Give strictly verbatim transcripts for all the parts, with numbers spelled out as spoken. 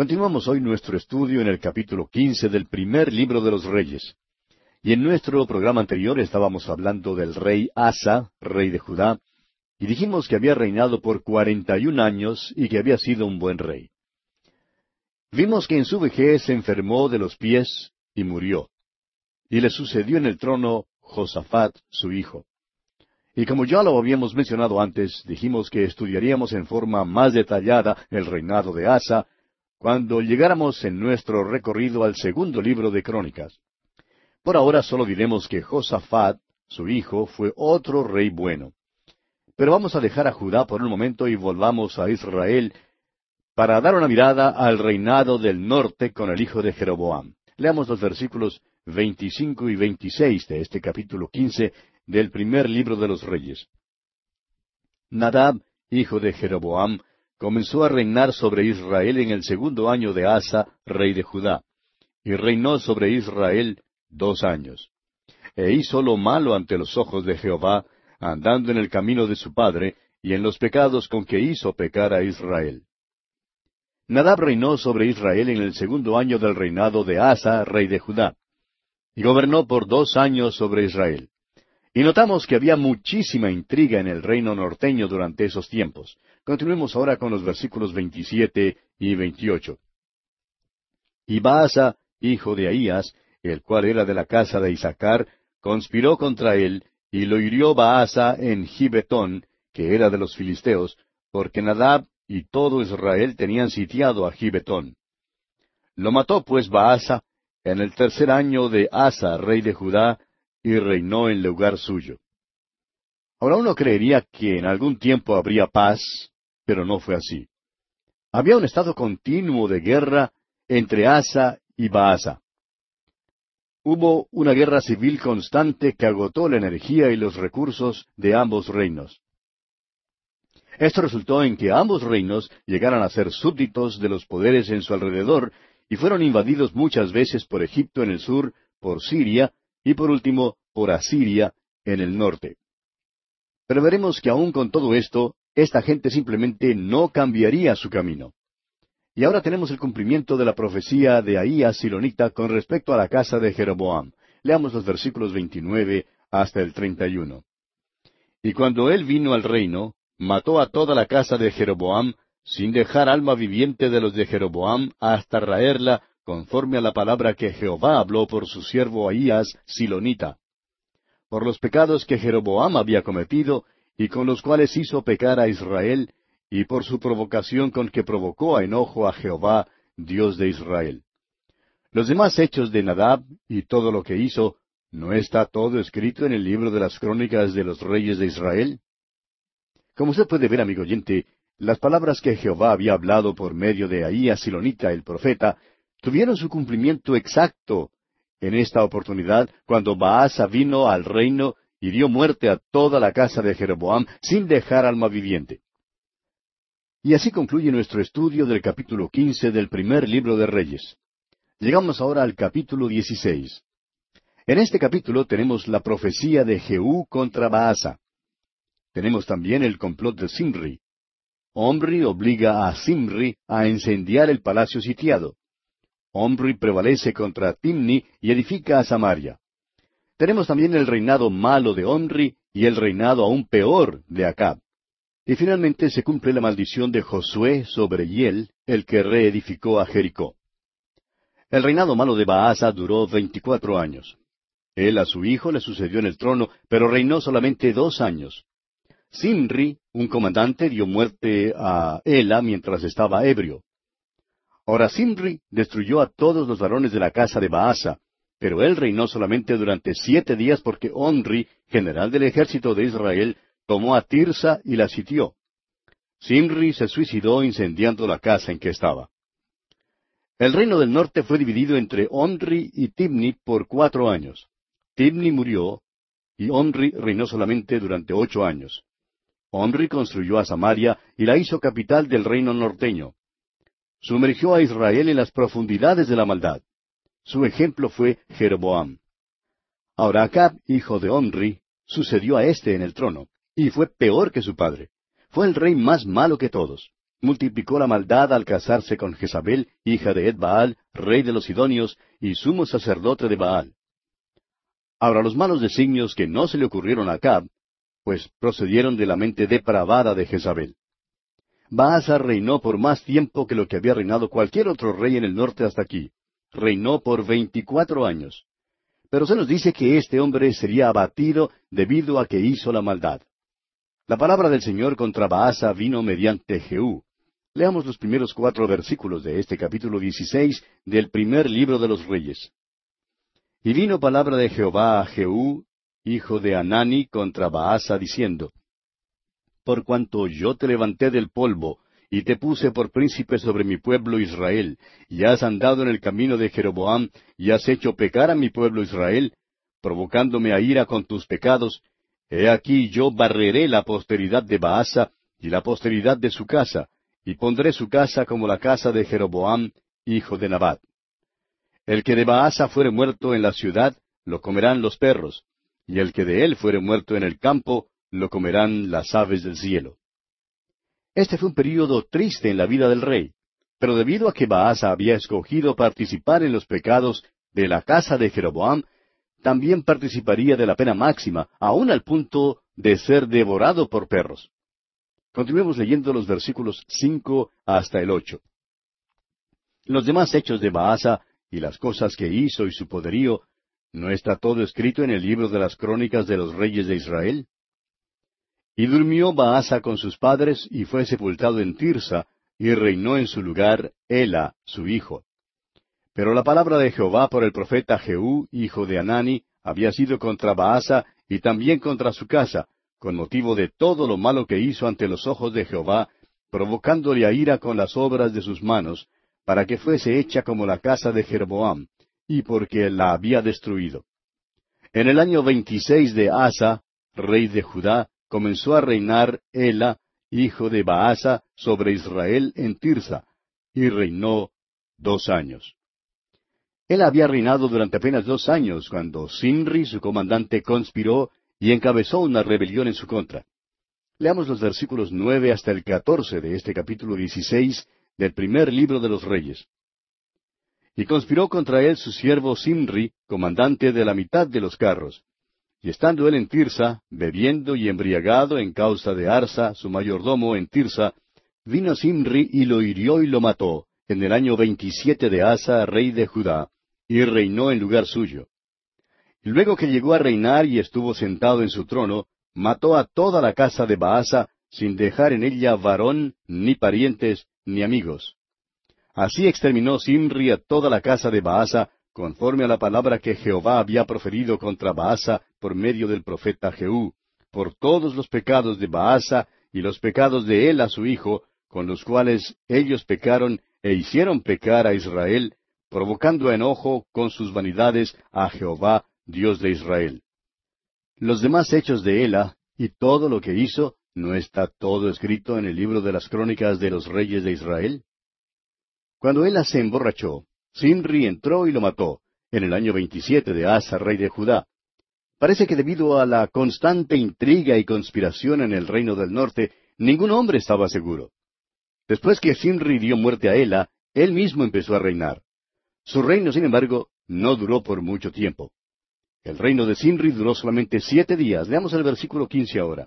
Continuamos hoy nuestro estudio en el capítulo quince del primer libro de los Reyes. Y en nuestro programa anterior estábamos hablando del rey Asa, rey de Judá, y dijimos que había reinado por cuarenta y un años y que había sido un buen rey. Vimos que en su vejez se enfermó de los pies y murió. Y le sucedió en el trono Josafat, su hijo. Y como ya lo habíamos mencionado antes, dijimos que estudiaríamos en forma más detallada el reinado de Asa, cuando llegáramos en nuestro recorrido al segundo libro de Crónicas. Por ahora solo diremos que Josafat, su hijo, fue otro rey bueno. Pero vamos a dejar a Judá por un momento y volvamos a Israel para dar una mirada al reinado del norte con el hijo de Jeroboam. Leamos los versículos veinticinco y veintiséis de este capítulo quince del primer libro de los Reyes. Nadab, hijo de Jeroboam, comenzó a reinar sobre Israel en el segundo año de Asa, rey de Judá, y reinó sobre Israel dos años. E hizo lo malo ante los ojos de Jehová, andando en el camino de su padre, y en los pecados con que hizo pecar a Israel. Nadab reinó sobre Israel en el segundo año del reinado de Asa, rey de Judá, y gobernó por dos años sobre Israel. Y notamos que había muchísima intriga en el reino norteño durante esos tiempos. Continuemos ahora con los versículos veintisiete y veintiocho. Y Baasa, hijo de Ahías, el cual era de la casa de Isaacar, conspiró contra él, y lo hirió Baasa en Gibetón, que era de los filisteos, porque Nadab y todo Israel tenían sitiado a Gibetón. Lo mató pues Baasa en el tercer año de Asa, rey de Judá, y reinó en lugar suyo. Ahora uno creería que en algún tiempo habría paz, pero no fue así. Había un estado continuo de guerra entre Asa y Baasa. Hubo una guerra civil constante que agotó la energía y los recursos de ambos reinos. Esto resultó en que ambos reinos llegaran a ser súbditos de los poderes en su alrededor y fueron invadidos muchas veces por Egipto en el sur, por Siria y por último por Asiria en el norte. Pero veremos que aún con todo esto, esta gente simplemente no cambiaría su camino. Y ahora tenemos el cumplimiento de la profecía de Ahías Silonita con respecto a la casa de Jeroboam. Leamos los versículos veintinueve hasta el treinta y uno. Y cuando él vino al reino, mató a toda la casa de Jeroboam, sin dejar alma viviente de los de Jeroboam, hasta raerla, conforme a la palabra que Jehová habló por su siervo Ahías Silonita, por los pecados que Jeroboam había cometido, y con los cuales hizo pecar a Israel, y por su provocación con que provocó a enojo a Jehová, Dios de Israel. Los demás hechos de Nadab, y todo lo que hizo, ¿no está todo escrito en el libro de las crónicas de los reyes de Israel? Como usted puede ver, amigo oyente, las palabras que Jehová había hablado por medio de Ahías Silonita, el profeta, tuvieron su cumplimiento exacto en esta oportunidad cuando Baasa vino al reino y dio muerte a toda la casa de Jeroboam sin dejar alma viviente. Y así concluye nuestro estudio del capítulo quince del primer libro de Reyes. Llegamos ahora al capítulo dieciséis. En este capítulo tenemos la profecía de Jehú contra Baasa. Tenemos también el complot de Zimri. Omri obliga a Zimri a incendiar el palacio sitiado. Omri prevalece contra Timni y edifica a Samaria. Tenemos también el reinado malo de Omri y el reinado aún peor de Acab. Y finalmente se cumple la maldición de Josué sobre Hiel, el que reedificó a Jericó. El reinado malo de Baasa duró veinticuatro años. Él a su hijo le sucedió en el trono, pero reinó solamente dos años. Zimri, un comandante, dio muerte a Ela mientras estaba ebrio. Ahora Zimri destruyó a todos los varones de la casa de Baasa, pero él reinó solamente durante siete días porque Omri, general del ejército de Israel, tomó a Tirsa y la sitió. Zimri se suicidó incendiando la casa en que estaba. El reino del norte fue dividido entre Omri y Tibni por cuatro años. Tibni murió, y Omri reinó solamente durante ocho años. Omri construyó a Samaria y la hizo capital del reino norteño. Sumergió a Israel en las profundidades de la maldad. Su ejemplo fue Jeroboam. Ahora Acab, hijo de Omri, sucedió a éste en el trono, y fue peor que su padre. Fue el rey más malo que todos. multiplicó la maldad al casarse con Jezabel, hija de Ed-Baal, rey de los Sidonios y sumo sacerdote de Baal. Ahora los malos designios que no se le ocurrieron a Acab, pues procedieron de la mente depravada de Jezabel. Baasa reinó por más tiempo que lo que había reinado cualquier otro rey en el norte hasta aquí. Reinó por veinticuatro años. Pero se nos dice que este hombre sería abatido debido a que hizo la maldad. La palabra del Señor contra Baasa vino mediante Jehú. Leamos los primeros cuatro versículos de este capítulo dieciséis del primer libro de los Reyes. Y vino palabra de Jehová a Jehú, hijo de Hanani, contra Baasa, diciendo, Por cuanto yo te levanté del polvo, y te puse por príncipe sobre mi pueblo Israel, y has andado en el camino de Jeroboam, y has hecho pecar a mi pueblo Israel, provocándome a ira con tus pecados, he aquí yo barreré la posteridad de Baasa, y la posteridad de su casa, y pondré su casa como la casa de Jeroboam, hijo de Nabat. El que de Baasa fuere muerto en la ciudad, lo comerán los perros, y el que de él fuere muerto en el campo, lo comerán las aves del cielo. Este fue un período triste en la vida del rey, pero debido a que Baasa había escogido participar en los pecados de la casa de Jeroboam, también participaría de la pena máxima, aun al punto de ser devorado por perros. Continuemos leyendo los versículos cinco hasta el ocho. Los demás hechos de Baasa y las cosas que hizo y su poderío, ¿no está todo escrito en el libro de las crónicas de los reyes de Israel? Y durmió Baasa con sus padres, y fue sepultado en Tirsa, y reinó en su lugar Ela, su hijo. Pero la palabra de Jehová por el profeta Jehú, hijo de Hanani, había sido contra Baasa, y también contra su casa, con motivo de todo lo malo que hizo ante los ojos de Jehová, provocándole a ira con las obras de sus manos, para que fuese hecha como la casa de Jeroboam, y porque la había destruido. En el año veintiséis de Asa, rey de Judá, comenzó a reinar Ela, hijo de Baasa, sobre Israel en Tirsa, y reinó dos años. Él había reinado durante apenas dos años cuando Zimri, su comandante, conspiró y encabezó una rebelión en su contra. Leamos los versículos nueve hasta el catorce de este capítulo dieciséis del primer libro de los Reyes. Y conspiró contra él su siervo Zimri, comandante de la mitad de los carros. Y estando él en Tirsa, bebiendo y embriagado en causa de Arsa, su mayordomo en Tirsa, vino Zimri y lo hirió y lo mató, en el año veintisiete de Asa, rey de Judá, y reinó en lugar suyo. Y luego que llegó a reinar y estuvo sentado en su trono, mató a toda la casa de Baasa, sin dejar en ella varón, ni parientes, ni amigos. Así exterminó Zimri a toda la casa de Baasa, conforme a la palabra que Jehová había proferido contra Baasa por medio del profeta Jehú, por todos los pecados de Baasa y los pecados de él a su hijo, con los cuales ellos pecaron e hicieron pecar a Israel, provocando a enojo con sus vanidades a Jehová, Dios de Israel. Los demás hechos de Ela y todo lo que hizo, ¿no está todo escrito en el libro de las crónicas de los reyes de Israel? Cuando Ela se emborrachó, Zimri entró y lo mató, en el año veintisiete de Asa, rey de Judá. Parece que debido a la constante intriga y conspiración en el reino del norte, ningún hombre estaba seguro. Después que Zimri dio muerte a Ela, él mismo empezó a reinar. Su reino, sin embargo, no duró por mucho tiempo. El reino de Zimri duró solamente siete días. Leamos el versículo quince ahora.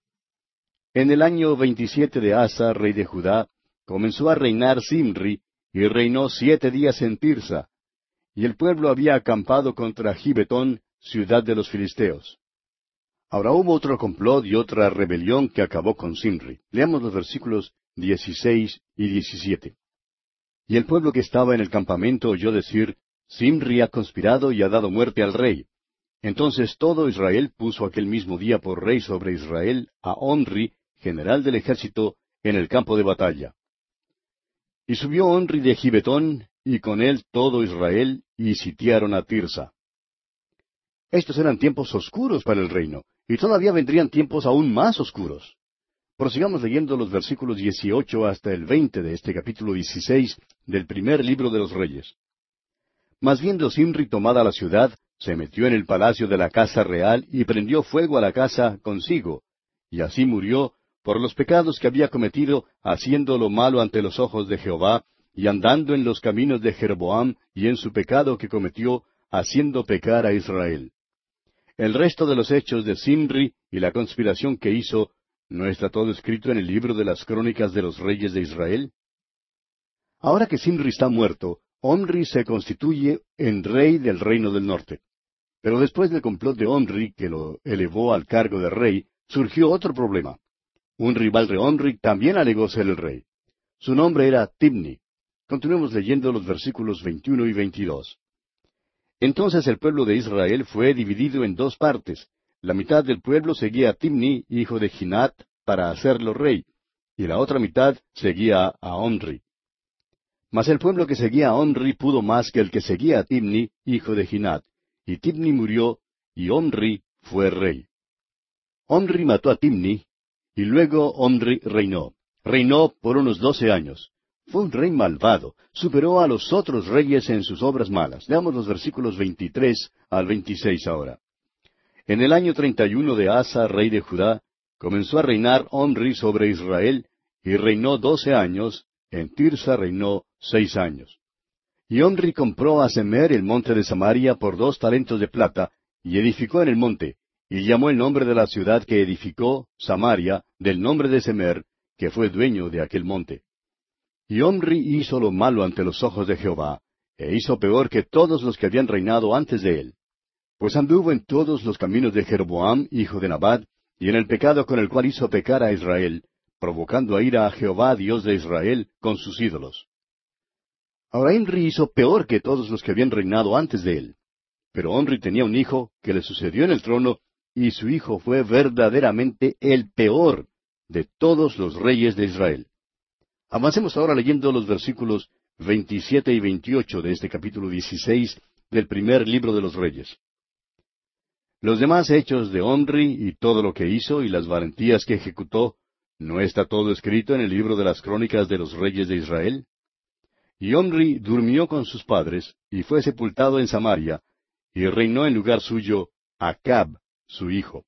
En el año veintisiete de Asa, rey de Judá, comenzó a reinar Zimri, y reinó siete días en Tirsa. Y el pueblo había acampado contra Gibetón, ciudad de los filisteos. Ahora hubo otro complot y otra rebelión que acabó con Zimri. Leamos los versículos dieciséis y diecisiete. Y el pueblo que estaba en el campamento oyó decir, Zimri ha conspirado y ha dado muerte al rey. Entonces todo Israel puso aquel mismo día por rey sobre Israel a Onri, general del ejército, en el campo de batalla. Y subió Onri de Gibetón, y con él todo Israel, y sitiaron a Tirsa. Estos eran tiempos oscuros para el reino, y todavía vendrían tiempos aún más oscuros. Prosigamos leyendo los versículos dieciocho hasta el veinte de este capítulo dieciséis del primer libro de los Reyes. Mas viendo Zimri tomada la ciudad, se metió en el palacio de la casa real y prendió fuego a la casa consigo, y así murió, por los pecados que había cometido haciendo lo malo ante los ojos de Jehová, y andando en los caminos de Jeroboam, y en su pecado que cometió, haciendo pecar a Israel. El resto de los hechos de Zimri y la conspiración que hizo, ¿no está todo escrito en el libro de las crónicas de los reyes de Israel? Ahora que Zimri está muerto, Omri se constituye en rey del reino del norte. Pero después del complot de Omri, que lo elevó al cargo de rey, surgió otro problema. Un rival de Omri también alegó ser el rey. Su nombre era Tibni. Continuemos leyendo los versículos veintiuno y veintidós. Entonces el pueblo de Israel fue dividido en dos partes. La mitad del pueblo seguía a Tibni, hijo de Ginat, para hacerlo rey, y la otra mitad seguía a Omri. Mas el pueblo que seguía a Omri pudo más que el que seguía a Tibni, hijo de Ginat, y Tibni murió, y Omri fue rey. Omri mató a Tibni, y luego Omri reinó. Reinó por unos doce años. Fue un rey malvado, superó a los otros reyes en sus obras malas. Leamos los versículos veintitrés al veintiséis ahora. En el año treinta y uno de Asa, rey de Judá, comenzó a reinar Omri sobre Israel, y reinó doce años, en Tirsa reinó seis años. Y Omri compró a Semer el monte de Samaria por dos talentos de plata, y edificó en el monte, y llamó el nombre de la ciudad que edificó, Samaria, del nombre de Semer, que fue dueño de aquel monte. Y Omri hizo lo malo ante los ojos de Jehová, e hizo peor que todos los que habían reinado antes de él. Pues anduvo en todos los caminos de Jeroboam, hijo de Nabat, y en el pecado con el cual hizo pecar a Israel, provocando a ira a Jehová, Dios de Israel, con sus ídolos. Ahora Omri hizo peor que todos los que habían reinado antes de él. Pero Omri tenía un hijo que le sucedió en el trono, y su hijo fue verdaderamente el peor de todos los reyes de Israel. Avancemos ahora leyendo los versículos veintisiete y veintiocho de este capítulo dieciséis del primer libro de los Reyes. Los demás hechos de Omri y todo lo que hizo y las valentías que ejecutó, ¿no está todo escrito en el libro de las crónicas de los reyes de Israel? Y Omri durmió con sus padres, y fue sepultado en Samaria, y reinó en lugar suyo Acab, su hijo.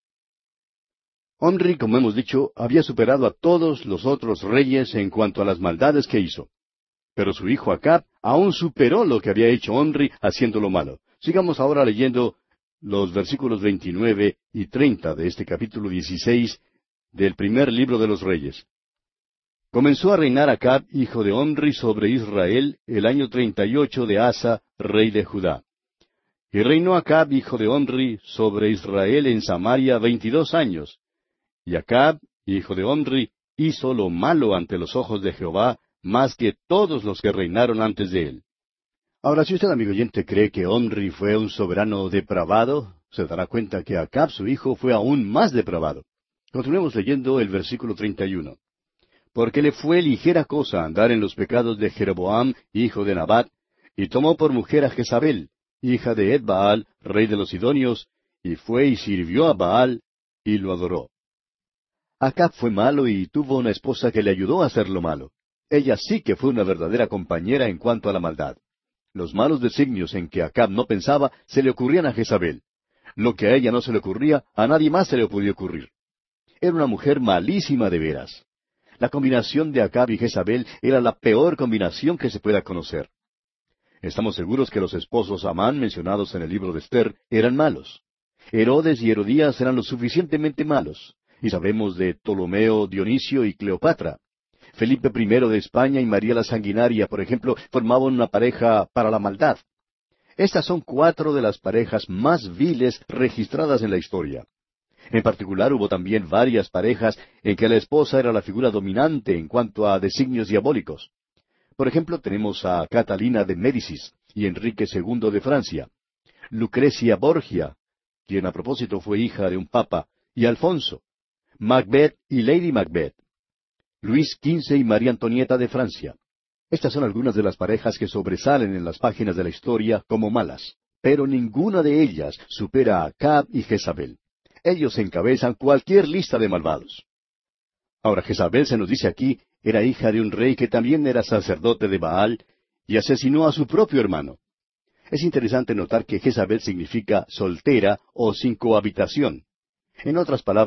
Omri, como hemos dicho, había superado a todos los otros reyes en cuanto a las maldades que hizo. Pero su hijo Acab aún superó lo que había hecho Omri haciendo lo malo. Sigamos ahora leyendo los versículos veintinueve y treinta de este capítulo dieciséis del primer libro de los Reyes. Comenzó a reinar Acab, hijo de Omri, sobre Israel el año treinta y ocho de Asa, rey de Judá. Y reinó Acab, hijo de Omri, sobre Israel en Samaria veintidós años. Y Acab, hijo de Omri, hizo lo malo ante los ojos de Jehová, más que todos los que reinaron antes de él. Ahora, si usted, amigo oyente, cree que Omri fue un soberano depravado, se dará cuenta que Acab, su hijo, fue aún más depravado. Continuemos leyendo el versículo treinta y uno. Porque le fue ligera cosa andar en los pecados de Jeroboam, hijo de Nabat, y tomó por mujer a Jezabel, hija de Ed-Baal, rey de los Sidonios, y fue y sirvió a Baal, y lo adoró. Acab fue malo y tuvo una esposa que le ayudó a hacer lo malo. Ella sí que fue una verdadera compañera en cuanto a la maldad. Los malos designios en que Acab no pensaba se le ocurrían a Jezabel. Lo que a ella no se le ocurría, a nadie más se le podía ocurrir. Era una mujer malísima de veras. La combinación de Acab y Jezabel era la peor combinación que se pueda conocer. Estamos seguros que los esposos Amán mencionados en el libro de Esther eran malos. Herodes y Herodías eran lo suficientemente malos. Y sabemos de Ptolomeo, Dionisio y Cleopatra. Felipe primero de España y María la Sanguinaria, por ejemplo, formaban una pareja para la maldad. Estas son cuatro de las parejas más viles registradas en la historia. En particular hubo también varias parejas en que la esposa era la figura dominante en cuanto a designios diabólicos. Por ejemplo, tenemos a Catalina de Médicis y Enrique segundo de Francia, Lucrecia Borgia, quien a propósito fue hija de un papa, y Alfonso, Macbeth y Lady Macbeth, Luis quince y María Antonieta de Francia. Estas son algunas de las parejas que sobresalen en las páginas de la historia como malas, pero ninguna de ellas supera a Acab y Jezabel. Ellos encabezan cualquier lista de malvados. Ahora, Jezabel, se nos dice aquí, era hija de un rey que también era sacerdote de Baal, y asesinó a su propio hermano. Es interesante notar que Jezabel significa soltera o sin cohabitación. En otras palabras,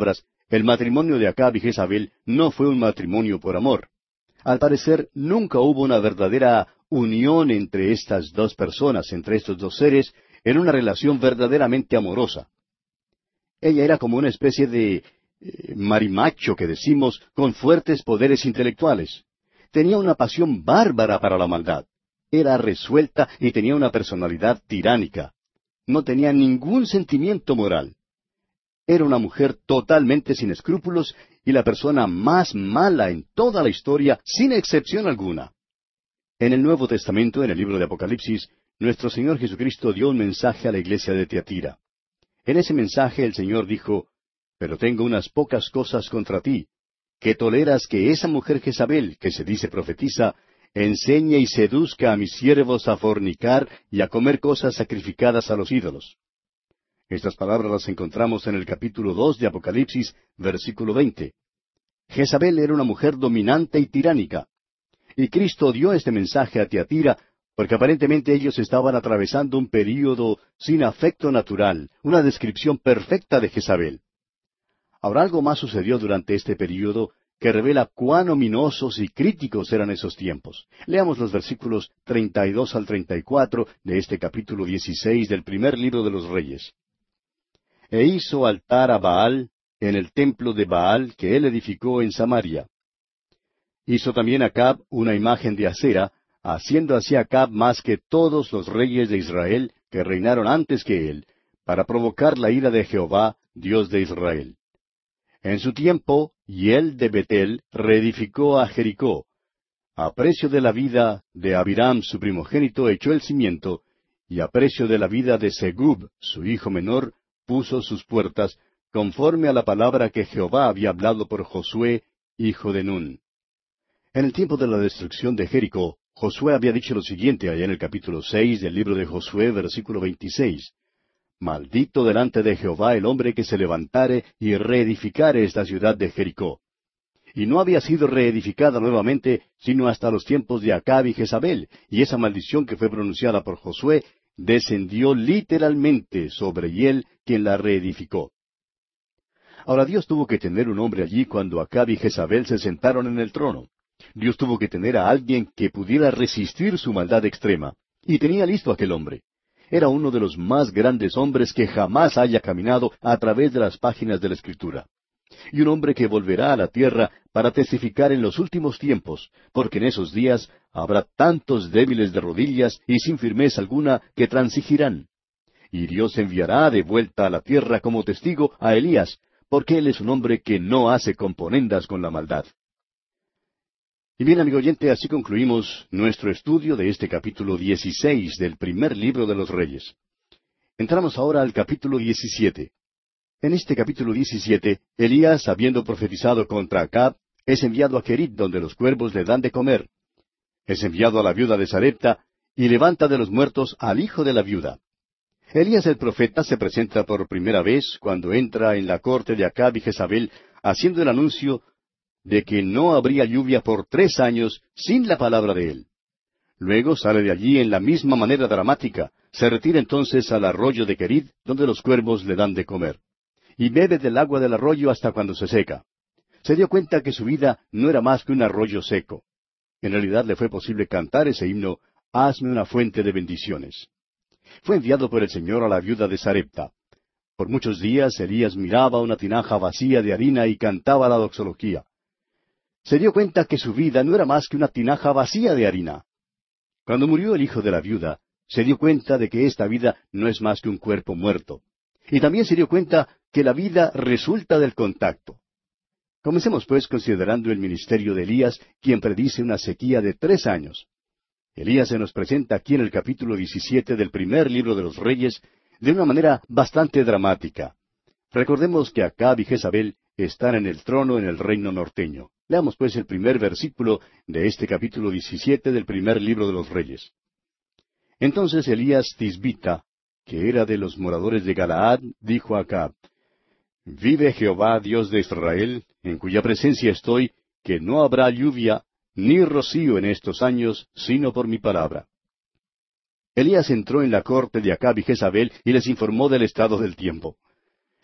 El matrimonio de Acab y Jezabel no fue un matrimonio por amor. Al parecer, nunca hubo una verdadera unión entre estas dos personas, entre estos dos seres, en una relación verdaderamente amorosa. Ella era como una especie de eh, marimacho que decimos, con fuertes poderes intelectuales. Tenía una pasión bárbara para la maldad. Era resuelta y tenía una personalidad tiránica. No tenía ningún sentimiento moral. Era una mujer totalmente sin escrúpulos y la persona más mala en toda la historia, sin excepción alguna. En el Nuevo Testamento, en el libro de Apocalipsis, nuestro Señor Jesucristo dio un mensaje a la iglesia de Tiatira. En ese mensaje el Señor dijo, «Pero tengo unas pocas cosas contra ti, que toleras que esa mujer Jezabel, que se dice profetiza, enseñe y seduzca a mis siervos a fornicar y a comer cosas sacrificadas a los ídolos». Estas palabras las encontramos en el capítulo dos de Apocalipsis, versículo veinte. Jezabel era una mujer dominante y tiránica. Y Cristo dio este mensaje a Tiatira porque aparentemente ellos estaban atravesando un período sin afecto natural, una descripción perfecta de Jezabel. Ahora algo más sucedió durante este período que revela cuán ominosos y críticos eran esos tiempos. Leamos los versículos treinta y dos al treinta y cuatro de este capítulo dieciséis del primer libro de los Reyes. E hizo altar a Baal en el templo de Baal que él edificó en Samaria. Hizo también Acab una imagen de acera, haciendo así Acab más que todos los reyes de Israel que reinaron antes que él, para provocar la ira de Jehová, Dios de Israel. En su tiempo, Hiel de Betel reedificó a Jericó. A precio de la vida de Abiram su primogénito echó el cimiento, y a precio de la vida de Segub su hijo menor puso sus puertas, conforme a la palabra que Jehová había hablado por Josué, hijo de Nun. En el tiempo de la destrucción de Jericó, Josué había dicho lo siguiente allá en el capítulo seis del libro de Josué, versículo veintiséis. Maldito delante de Jehová el hombre que se levantare y reedificare esta ciudad de Jericó. Y no había sido reedificada nuevamente sino hasta los tiempos de Acab y Jezabel, y esa maldición que fue pronunciada por Josué descendió literalmente sobre Hiel, quien la reedificó. Ahora Dios tuvo que tener un hombre allí cuando Acab y Jezabel se sentaron en el trono. Dios tuvo que tener a alguien que pudiera resistir su maldad extrema, y tenía listo aquel hombre. Era uno de los más grandes hombres que jamás haya caminado a través de las páginas de la Escritura. Y un hombre que volverá a la tierra para testificar en los últimos tiempos, porque en esos días habrá tantos débiles de rodillas y sin firmeza alguna que transigirán. Y Dios enviará de vuelta a la tierra como testigo a Elías, porque él es un hombre que no hace componendas con la maldad. Y bien, amigo oyente, así concluimos nuestro estudio de este capítulo dieciséis del primer libro de los Reyes. Entramos ahora al capítulo diecisiete. En este capítulo diecisiete, Elías, habiendo profetizado contra Acab, es enviado a Querit, donde los cuervos le dan de comer. Es enviado a la viuda de Sarepta, y levanta de los muertos al hijo de la viuda. Elías el profeta se presenta por primera vez cuando entra en la corte de Acab y Jezabel, haciendo el anuncio de que no habría lluvia por tres años sin la palabra de él. Luego sale de allí en la misma manera dramática, se retira entonces al arroyo de Querit, donde los cuervos le dan de comer, y bebe del agua del arroyo hasta cuando se seca. Se dio cuenta que su vida no era más que un arroyo seco. En realidad le fue posible cantar ese himno, «Hazme una fuente de bendiciones». Fue enviado por el Señor a la viuda de Sarepta. Por muchos días Elías miraba una tinaja vacía de harina y cantaba la doxología. Se dio cuenta que su vida no era más que una tinaja vacía de harina. Cuando murió el hijo de la viuda, se dio cuenta de que esta vida no es más que un cuerpo muerto. Y también se dio cuenta que la vida resulta del contacto. Comencemos pues considerando el ministerio de Elías, quien predice una sequía de tres años. Elías se nos presenta aquí en el capítulo diecisiete del primer libro de los Reyes de una manera bastante dramática. Recordemos que Acab y Jezabel están en el trono en el reino norteño. Leamos pues el primer versículo de este capítulo diecisiete del primer libro de los Reyes. Entonces Elías Tisbita, que era de los moradores de Galaad, dijo a Acab: Vive Jehová, Dios de Israel, en cuya presencia estoy, que no habrá lluvia ni rocío en estos años, sino por mi palabra. Elías entró en la corte de Acab y Jezabel y les informó del estado del tiempo.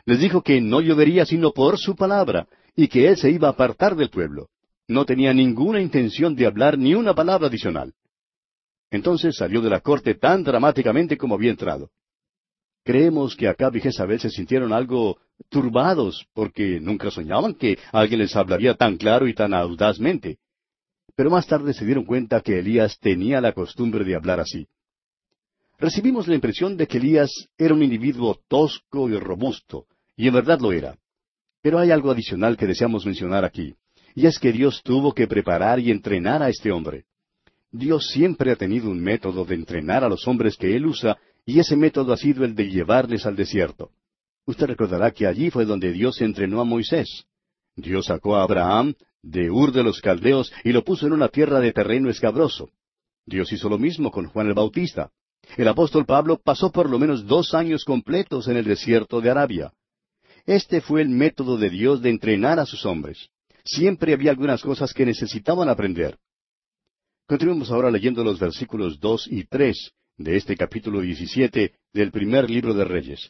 Les dijo que no llovería sino por su palabra, y que él se iba a apartar del pueblo. No tenía ninguna intención de hablar ni una palabra adicional. Entonces salió de la corte tan dramáticamente como había entrado. Creemos que Acab y Jezabel se sintieron algo turbados, porque nunca soñaban que alguien les hablaría tan claro y tan audazmente. Pero más tarde se dieron cuenta que Elías tenía la costumbre de hablar así. Recibimos la impresión de que Elías era un individuo tosco y robusto, y en verdad lo era. Pero hay algo adicional que deseamos mencionar aquí, y es que Dios tuvo que preparar y entrenar a este hombre. Dios siempre ha tenido un método de entrenar a los hombres que Él usa, y ese método ha sido el de llevarles al desierto. Usted recordará que allí fue donde Dios entrenó a Moisés. Dios sacó a Abraham de Ur de los Caldeos y lo puso en una tierra de terreno escabroso. Dios hizo lo mismo con Juan el Bautista. El apóstol Pablo pasó por lo menos dos años completos en el desierto de Arabia. Este fue el método de Dios de entrenar a sus hombres. Siempre había algunas cosas que necesitaban aprender. Continuemos ahora leyendo los versículos dos y tres de este capítulo diecisiete del primer libro de Reyes.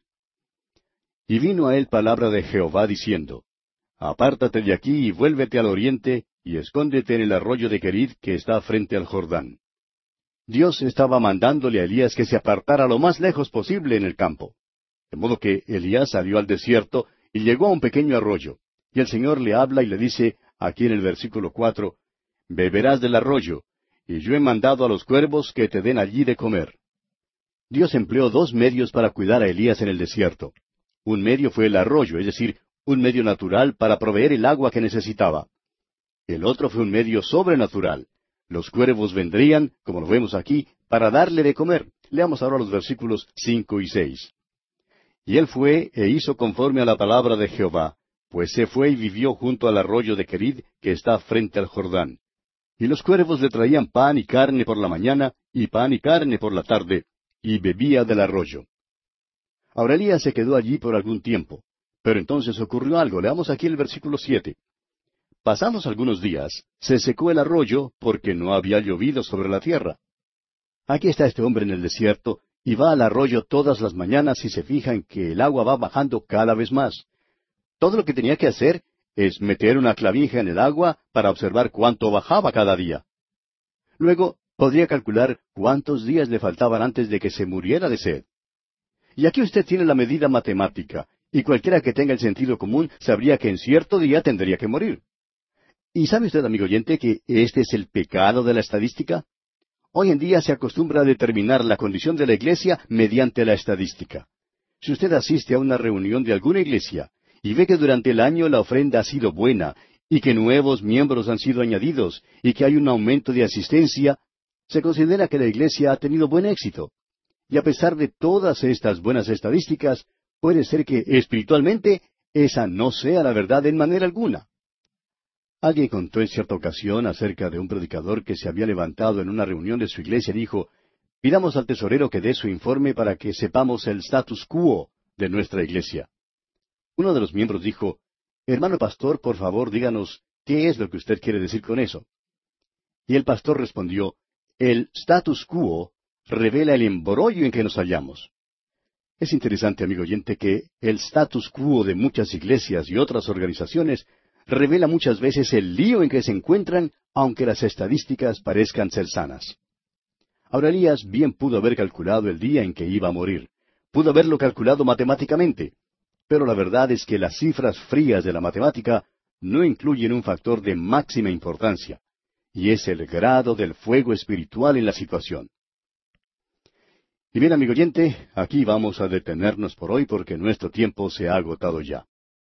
Y vino a él palabra de Jehová diciendo, Apártate de aquí y vuélvete al oriente, y escóndete en el arroyo de Querid que está frente al Jordán. Dios estaba mandándole a Elías que se apartara lo más lejos posible en el campo. De modo que Elías salió al desierto y llegó a un pequeño arroyo. Y el Señor le habla y le dice, aquí en el versículo cuatro, Beberás del arroyo, y yo he mandado a los cuervos que te den allí de comer. Dios empleó dos medios para cuidar a Elías en el desierto. Un medio fue el arroyo, es decir, un medio natural para proveer el agua que necesitaba. El otro fue un medio sobrenatural. Los cuervos vendrían, como lo vemos aquí, para darle de comer. Leamos ahora los versículos cinco y seis. Y él fue e hizo conforme a la palabra de Jehová, pues se fue y vivió junto al arroyo de Querid, que está frente al Jordán. Y los cuervos le traían pan y carne por la mañana, y pan y carne por la tarde, y bebía del arroyo. Ahora Elías se quedó allí por algún tiempo. Pero entonces ocurrió algo. Leamos aquí el versículo siete. Pasados algunos días, se secó el arroyo porque no había llovido sobre la tierra. Aquí está este hombre en el desierto, y va al arroyo todas las mañanas y se fija en que el agua va bajando cada vez más. Todo lo que tenía que hacer es meter una clavija en el agua para observar cuánto bajaba cada día. Luego podría calcular cuántos días le faltaban antes de que se muriera de sed. Y aquí usted tiene la medida matemática, y cualquiera que tenga el sentido común sabría que en cierto día tendría que morir. ¿Y sabe usted, amigo oyente, que este es el pecado de la estadística? Hoy en día se acostumbra a determinar la condición de la iglesia mediante la estadística. Si usted asiste a una reunión de alguna iglesia y ve que durante el año la ofrenda ha sido buena, y que nuevos miembros han sido añadidos, y que hay un aumento de asistencia, se considera que la iglesia ha tenido buen éxito. Y a pesar de todas estas buenas estadísticas, puede ser que espiritualmente esa no sea la verdad en manera alguna. Alguien contó en cierta ocasión acerca de un predicador que se había levantado en una reunión de su iglesia y dijo, pidamos al tesorero que dé su informe para que sepamos el status quo de nuestra iglesia. Uno de los miembros dijo, hermano pastor, por favor, díganos, ¿qué es lo que usted quiere decir con eso? Y el pastor respondió, el status quo revela el embrollo en que nos hallamos. Es interesante, amigo oyente, que el status quo de muchas iglesias y otras organizaciones revela muchas veces el lío en que se encuentran, aunque las estadísticas parezcan ser sanas. Ahora Elías bien pudo haber calculado el día en que iba a morir. Pudo haberlo calculado matemáticamente. Pero la verdad es que las cifras frías de la matemática no incluyen un factor de máxima importancia, y es el grado del fuego espiritual en la situación. Y bien, amigo oyente, aquí vamos a detenernos por hoy porque nuestro tiempo se ha agotado ya.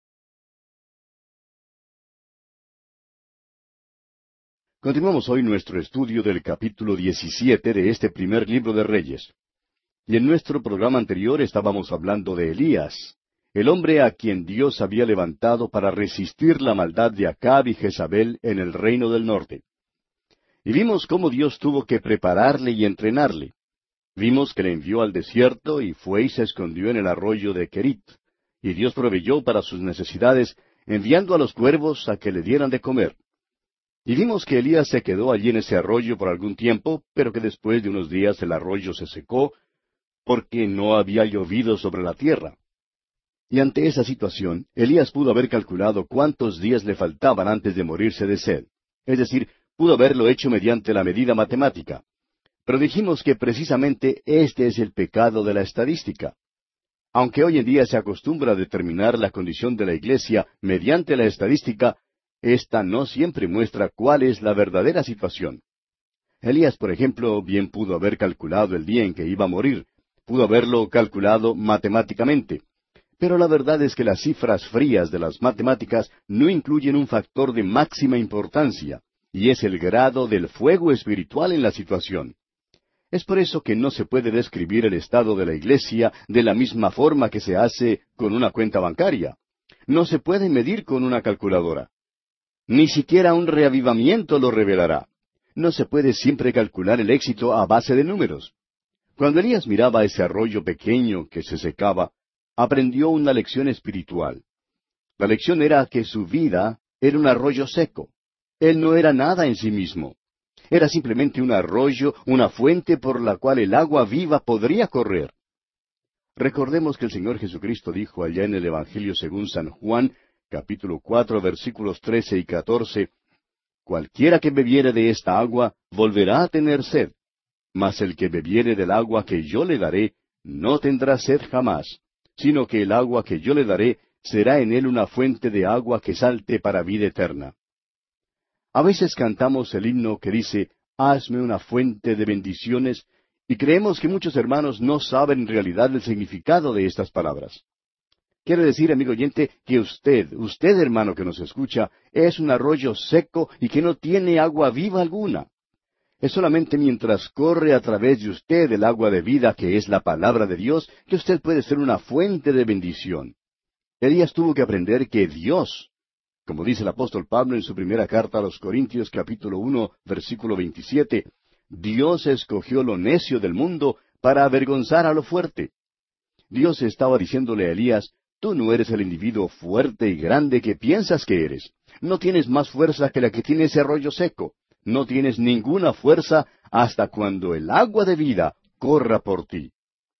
Continuamos hoy nuestro estudio del capítulo diecisiete de este primer libro de Reyes. Y en nuestro programa anterior estábamos hablando de Elías, el hombre a quien Dios había levantado para resistir la maldad de Acab y Jezabel en el reino del norte. Y vimos cómo Dios tuvo que prepararle y entrenarle. Vimos que le envió al desierto y fue y se escondió en el arroyo de Querit. Y Dios proveyó para sus necesidades, enviando a los cuervos a que le dieran de comer. Y vimos que Elías se quedó allí en ese arroyo por algún tiempo, pero que después de unos días el arroyo se secó, porque no había llovido sobre la tierra. Y ante esa situación, Elías pudo haber calculado cuántos días le faltaban antes de morirse de sed. Es decir, pudo haberlo hecho mediante la medida matemática. Pero dijimos que precisamente este es el pecado de la estadística. Aunque hoy en día se acostumbra a determinar la condición de la iglesia mediante la estadística, ésta no siempre muestra cuál es la verdadera situación. Elías, por ejemplo, bien pudo haber calculado el día en que iba a morir, pudo haberlo calculado matemáticamente. Pero la verdad es que las cifras frías de las matemáticas no incluyen un factor de máxima importancia, y es el grado del fuego espiritual en la situación. Es por eso que no se puede describir el estado de la iglesia de la misma forma que se hace con una cuenta bancaria. No se puede medir con una calculadora. Ni siquiera un reavivamiento lo revelará. No se puede siempre calcular el éxito a base de números. Cuando Elías miraba ese arroyo pequeño que se secaba, aprendió una lección espiritual. La lección era que su vida era un arroyo seco. Él no era nada en sí mismo. Era simplemente un arroyo, una fuente por la cual el agua viva podría correr. Recordemos que el Señor Jesucristo dijo allá en el Evangelio según San Juan, capítulo cuatro, versículos trece y catorce, «Cualquiera que bebiere de esta agua volverá a tener sed, mas el que bebiere del agua que yo le daré no tendrá sed jamás, sino que el agua que yo le daré será en él una fuente de agua que salte para vida eterna». A veces cantamos el himno que dice, «Hazme una fuente de bendiciones», y creemos que muchos hermanos no saben en realidad el significado de estas palabras. Quiere decir, amigo oyente, que usted, usted hermano que nos escucha, es un arroyo seco y que no tiene agua viva alguna. Es solamente mientras corre a través de usted el agua de vida, que es la palabra de Dios, que usted puede ser una fuente de bendición. Elías tuvo que aprender que Dios, como dice el apóstol Pablo en su primera carta a los Corintios capítulo uno, versículo veintisiete, Dios escogió lo necio del mundo para avergonzar a lo fuerte. Dios estaba diciéndole a Elías, tú no eres el individuo fuerte y grande que piensas que eres. No tienes más fuerza que la que tiene ese arroyo seco. No tienes ninguna fuerza hasta cuando el agua de vida corra por ti.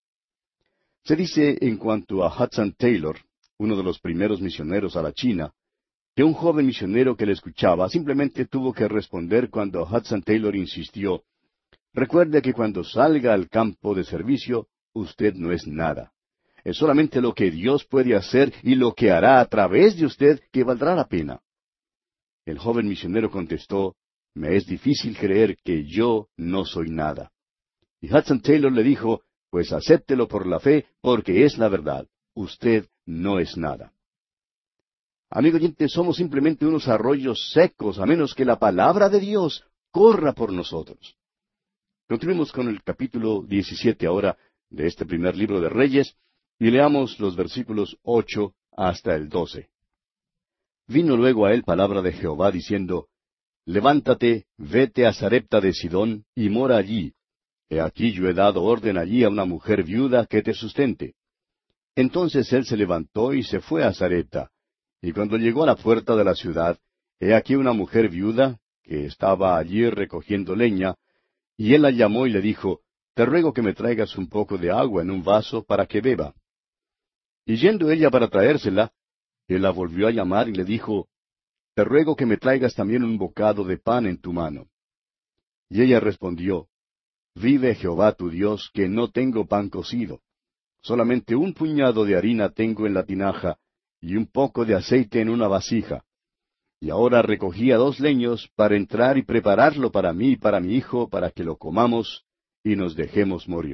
Se dice en cuanto a Hudson Taylor, uno de los primeros misioneros a la China, que un joven misionero que le escuchaba simplemente tuvo que responder cuando Hudson Taylor insistió, «Recuerde que cuando salga al campo de servicio, usted no es nada. Es solamente lo que Dios puede hacer y lo que hará a través de usted que valdrá la pena». El joven misionero contestó, «Me es difícil creer que yo no soy nada». Y Hudson Taylor le dijo, «Pues acéptelo por la fe, porque es la verdad. Usted no es nada». Amigo oyente, somos simplemente unos arroyos secos, a menos que la palabra de Dios corra por nosotros. Continuemos con el capítulo diecisiete ahora de este primer libro de Reyes, y leamos los versículos ocho hasta el doce. Vino luego a él palabra de Jehová diciendo, «Levántate, vete a Sarepta de Sidón, y mora allí. He aquí yo he dado orden allí a una mujer viuda que te sustente». Entonces él se levantó y se fue a Sarepta. Y cuando llegó a la puerta de la ciudad, he aquí una mujer viuda, que estaba allí recogiendo leña, y él la llamó y le dijo, «Te ruego que me traigas un poco de agua en un vaso para que beba». Y yendo ella para traérsela, él la volvió a llamar y le dijo, «Te ruego que me traigas también un bocado de pan en tu mano». Y ella respondió, «Vive Jehová tu Dios, que no tengo pan cocido. Solamente un puñado de harina tengo en la tinaja, y un poco de aceite en una vasija. Y ahora recogía dos leños para entrar y prepararlo para mí y para mi hijo, para que lo comamos y nos dejemos morir».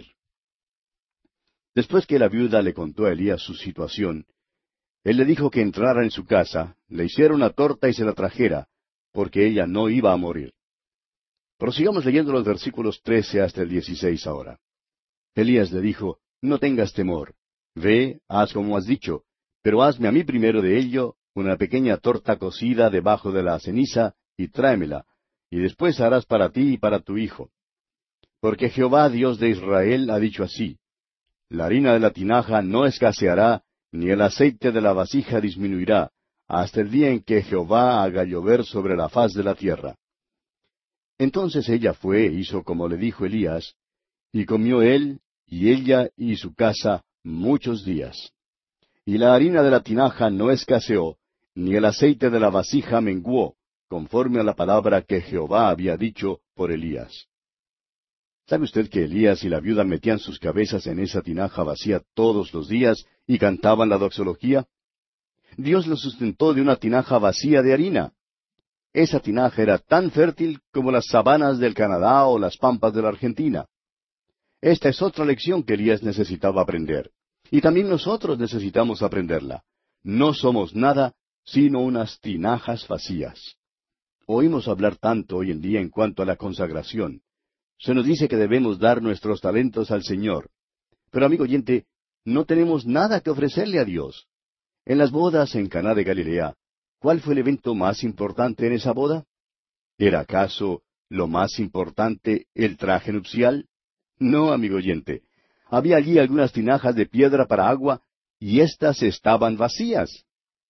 Después que la viuda le contó a Elías su situación, él le dijo que entrara en su casa, le hiciera una torta y se la trajera, porque ella no iba a morir. Prosigamos leyendo los versículos trece hasta el dieciséis ahora. Elías le dijo, «No tengas temor. Ve, haz como has dicho, pero hazme a mí primero de ello una pequeña torta cocida debajo de la ceniza, y tráemela, y después harás para ti y para tu hijo. Porque Jehová Dios de Israel ha dicho así, la harina de la tinaja no escaseará, ni el aceite de la vasija disminuirá, hasta el día en que Jehová haga llover sobre la faz de la tierra». Entonces ella fue e hizo como le dijo Elías, y comió él, y ella y su casa muchos días. y la harina de la tinaja no escaseó, ni el aceite de la vasija menguó, conforme a la palabra que Jehová había dicho por Elías. ¿Sabe usted que Elías y la viuda metían sus cabezas en esa tinaja vacía todos los días y cantaban la doxología? Dios los sustentó de una tinaja vacía de harina. Esa tinaja era tan fértil como las sabanas del Canadá o las pampas de la Argentina. Esta es otra lección que Elías necesitaba aprender. Y también nosotros necesitamos aprenderla. No somos nada sino unas tinajas vacías. Oímos hablar tanto hoy en día en cuanto a la consagración. Se nos dice que debemos dar nuestros talentos al Señor. Pero, amigo oyente, no tenemos nada que ofrecerle a Dios. En las bodas en Caná de Galilea, ¿cuál fue el evento más importante en esa boda? ¿Era acaso lo más importante el traje nupcial? No, amigo oyente. Había allí algunas tinajas de piedra para agua, y éstas estaban vacías.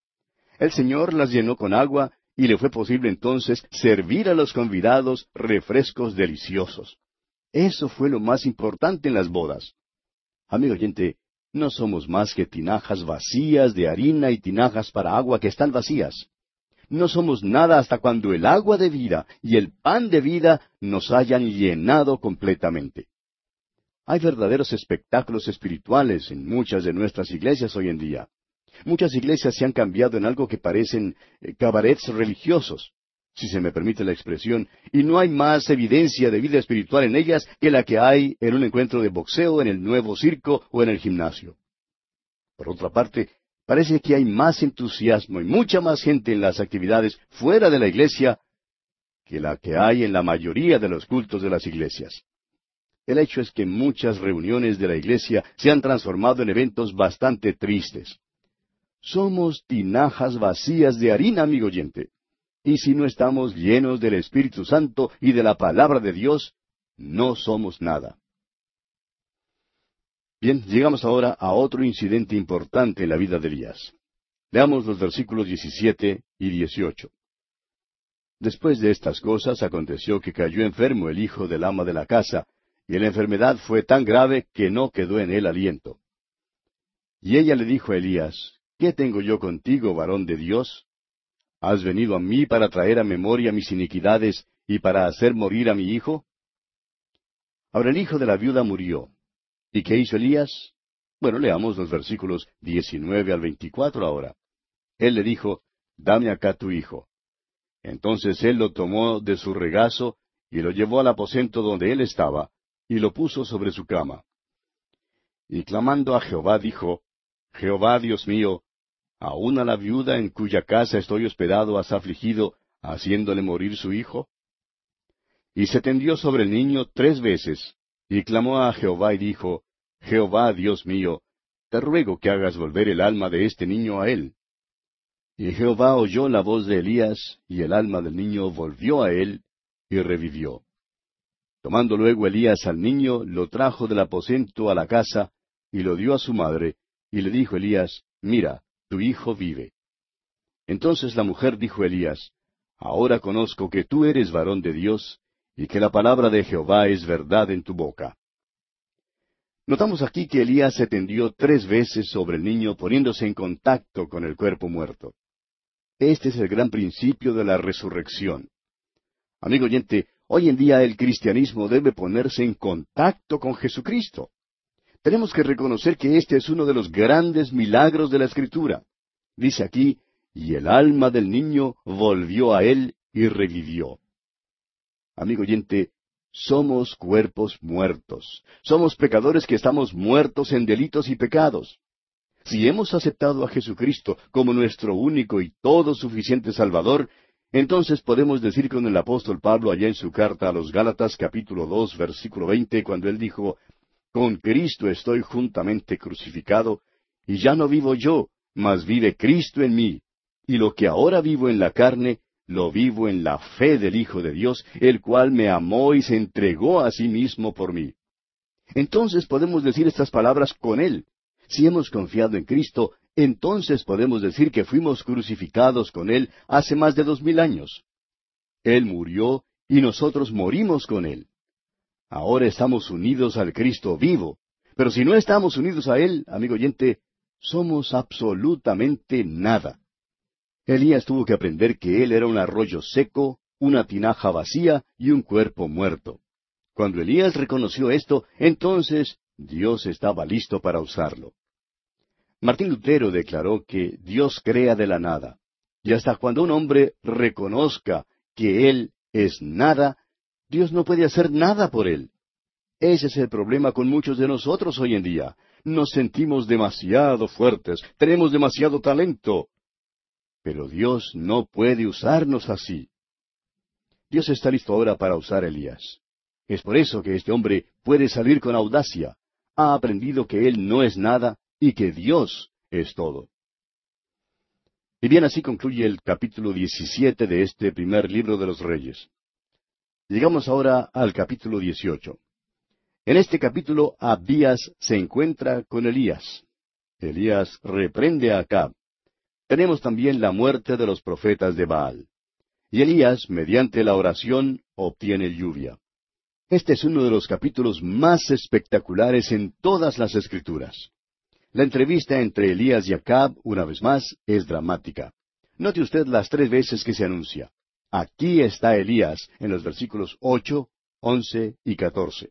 El Señor las llenó con agua, y le fue posible entonces servir a los convidados refrescos deliciosos. Eso fue lo más importante en las bodas. Amigo oyente, no somos más que tinajas vacías de harina y tinajas para agua que están vacías. No somos nada hasta cuando el agua de vida y el pan de vida nos hayan llenado completamente. Hay verdaderos espectáculos espirituales en muchas de nuestras iglesias hoy en día. Muchas iglesias se han cambiado en algo que parecen eh, cabarets religiosos, si se me permite la expresión, y no hay más evidencia de vida espiritual en ellas que la que hay en un encuentro de boxeo, en el nuevo circo o en el gimnasio. Por otra parte, parece que hay más entusiasmo y mucha más gente en las actividades fuera de la iglesia que la que hay en la mayoría de los cultos de las iglesias. El hecho es que muchas reuniones de la iglesia se han transformado en eventos bastante tristes. Somos tinajas vacías de harina, amigo oyente. Y si no estamos llenos del Espíritu Santo y de la palabra de Dios, no somos nada. Bien, llegamos ahora a otro incidente importante en la vida de Elías. Leamos los versículos diecisiete y dieciocho. Después de estas cosas aconteció que cayó enfermo el hijo del ama de la casa, y la enfermedad fue tan grave que no quedó en él aliento. Y ella le dijo a Elías, ¿qué tengo yo contigo, varón de Dios? ¿Has venido a mí para traer a memoria mis iniquidades y para hacer morir a mi hijo? Ahora el hijo de la viuda murió. ¿Y qué hizo Elías? Bueno, leamos los versículos diecinueve al veinticuatro ahora. Él le dijo, dame acá tu hijo. Entonces él lo tomó de su regazo y lo llevó al aposento donde él estaba, y lo puso sobre su cama. Y clamando a Jehová dijo, Jehová Dios mío, ¿aún a la viuda en cuya casa estoy hospedado has afligido, haciéndole morir su hijo? Y se tendió sobre el niño tres veces, y clamó a Jehová y dijo, Jehová Dios mío, te ruego que hagas volver el alma de este niño a él. Y Jehová oyó la voz de Elías, y el alma del niño volvió a él, y revivió. Tomando luego Elías al niño, lo trajo del aposento a la casa, y lo dio a su madre, y le dijo Elías, mira, tu hijo vive. Entonces la mujer dijo a Elías, ahora conozco que tú eres varón de Dios, y que la palabra de Jehová es verdad en tu boca. Notamos aquí que Elías se tendió tres veces sobre el niño poniéndose en contacto con el cuerpo muerto. Este es el gran principio de la resurrección. Amigo oyente, hoy en día el cristianismo debe ponerse en contacto con Jesucristo. Tenemos que reconocer que este es uno de los grandes milagros de la Escritura. Dice aquí, y el alma del niño volvió a él y revivió. Amigo oyente, somos cuerpos muertos. Somos pecadores que estamos muertos en delitos y pecados. Si hemos aceptado a Jesucristo como nuestro único y todo suficiente Salvador, entonces podemos decir con el apóstol Pablo allá en su carta a los Gálatas capítulo dos versículo veinte, cuando él dijo, con Cristo estoy juntamente crucificado, y ya no vivo yo, mas vive Cristo en mí, y lo que ahora vivo en la carne, lo vivo en la fe del Hijo de Dios, el cual me amó y se entregó a sí mismo por mí. Entonces podemos decir estas palabras con Él. Si hemos confiado en Cristo, entonces podemos decir que fuimos crucificados con Él hace más de dos mil años. Él murió y nosotros morimos con Él. Ahora estamos unidos al Cristo vivo. Pero si no estamos unidos a Él, amigo oyente, somos absolutamente nada. Elías tuvo que aprender que él era un arroyo seco, una tinaja vacía y un cuerpo muerto. Cuando Elías reconoció esto, entonces Dios estaba listo para usarlo. Martín Lutero declaró que Dios crea de la nada, y hasta cuando un hombre reconozca que él es nada, Dios no puede hacer nada por él. Ese es el problema con muchos de nosotros hoy en día. Nos sentimos demasiado fuertes, tenemos demasiado talento. Pero Dios no puede usarnos así. Dios está listo ahora para usar a Elías. Es por eso que este hombre puede salir con audacia. Ha aprendido que él no es nada y que Dios es todo. Y bien, así concluye el capítulo diecisiete de este primer libro de los Reyes. Llegamos ahora al capítulo dieciocho. En este capítulo, Abdías se encuentra con Elías. Elías reprende a Acab. Tenemos también la muerte de los profetas de Baal. Y Elías, mediante la oración, obtiene lluvia. Este es uno de los capítulos más espectaculares en todas las Escrituras. La entrevista entre Elías y Acab, una vez más, es dramática. Note usted las tres veces que se anuncia. Aquí está Elías, en los versículos ocho, once y catorce.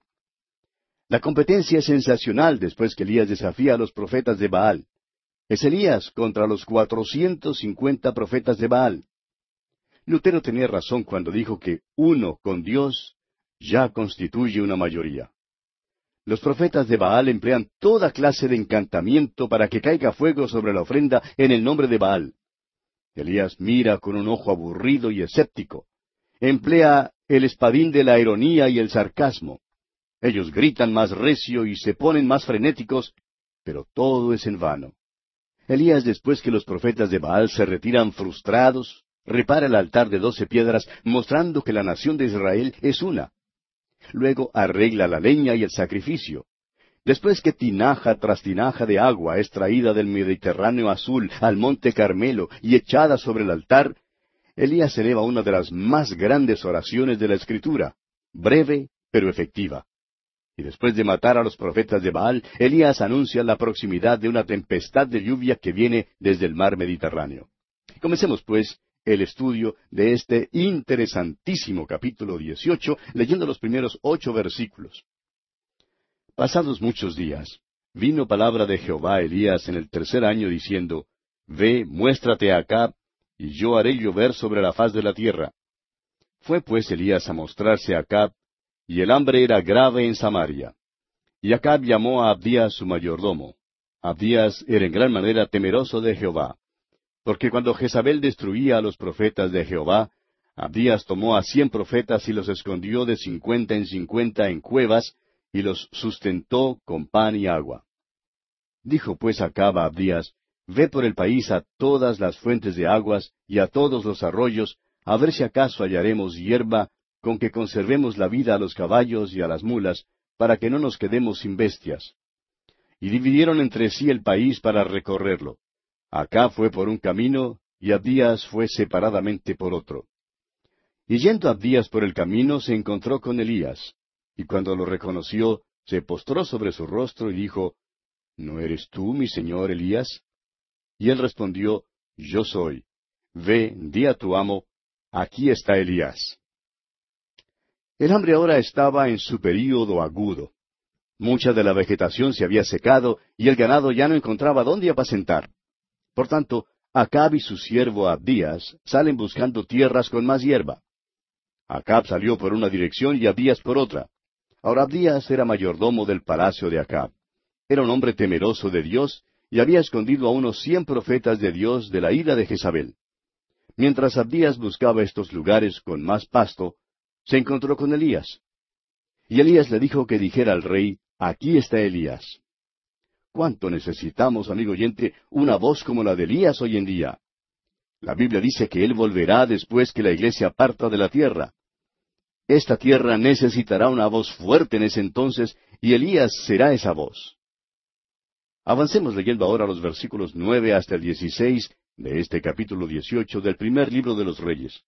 La competencia es sensacional después que Elías desafía a los profetas de Baal. Es Elías contra los cuatrocientos cincuenta profetas de Baal. Lutero tenía razón cuando dijo que uno con Dios ya constituye una mayoría. Los profetas de Baal emplean toda clase de encantamiento para que caiga fuego sobre la ofrenda en el nombre de Baal. Elías mira con un ojo aburrido y escéptico. Emplea el espadín de la ironía y el sarcasmo. Ellos gritan más recio y se ponen más frenéticos, pero todo es en vano. Elías, después que los profetas de Baal se retiran frustrados, repara el altar de doce piedras, mostrando que la nación de Israel es una. Luego arregla la leña y el sacrificio. Después que tinaja tras tinaja de agua es traída del Mediterráneo azul al monte Carmelo y echada sobre el altar, Elías eleva una de las más grandes oraciones de la Escritura, breve pero efectiva. Y después de matar a los profetas de Baal, Elías anuncia la proximidad de una tempestad de lluvia que viene desde el mar Mediterráneo. Comencemos, pues, el estudio de este interesantísimo capítulo dieciocho, leyendo los primeros ocho versículos. Pasados muchos días, vino palabra de Jehová a Elías en el tercer año, diciendo, Ve, muéstrate a Acab, y yo haré llover sobre la faz de la tierra. Fue pues Elías a mostrarse a Acab, y el hambre era grave en Samaria. Y Acab llamó a Abdías su mayordomo. Abdías era en gran manera temeroso de Jehová. Porque cuando Jezabel destruía a los profetas de Jehová, Abdías tomó a cien profetas y los escondió de cincuenta en cincuenta en cuevas, y los sustentó con pan y agua. Dijo pues Acab a Abdías, Ve por el país a todas las fuentes de aguas y a todos los arroyos, a ver si acaso hallaremos hierba con que conservemos la vida a los caballos y a las mulas, para que no nos quedemos sin bestias. Y dividieron entre sí el país para recorrerlo. Acab fue por un camino, y Abdías fue separadamente por otro. Y yendo Abdías por el camino, se encontró con Elías, y cuando lo reconoció, se postró sobre su rostro y dijo, ¿No eres tú, mi señor Elías? Y él respondió, Yo soy. Ve, di a tu amo, aquí está Elías. El hambre ahora estaba en su período agudo. Mucha de la vegetación se había secado, y el ganado ya no encontraba dónde apacentar. Por tanto, Acab y su siervo Abdías salen buscando tierras con más hierba. Acab salió por una dirección y Abdías por otra. Ahora Abdías era mayordomo del palacio de Acab. Era un hombre temeroso de Dios y había escondido a unos cien profetas de Dios de la ira de Jezabel. Mientras Abdías buscaba estos lugares con más pasto, se encontró con Elías. Y Elías le dijo que dijera al rey, Aquí está Elías. ¿Cuánto necesitamos, amigo oyente, una voz como la de Elías hoy en día? La Biblia dice que Él volverá después que la iglesia parta de la tierra. Esta tierra necesitará una voz fuerte en ese entonces, y Elías será esa voz. Avancemos leyendo ahora los versículos nueve hasta el dieciséis de este capítulo dieciocho del primer libro de los Reyes.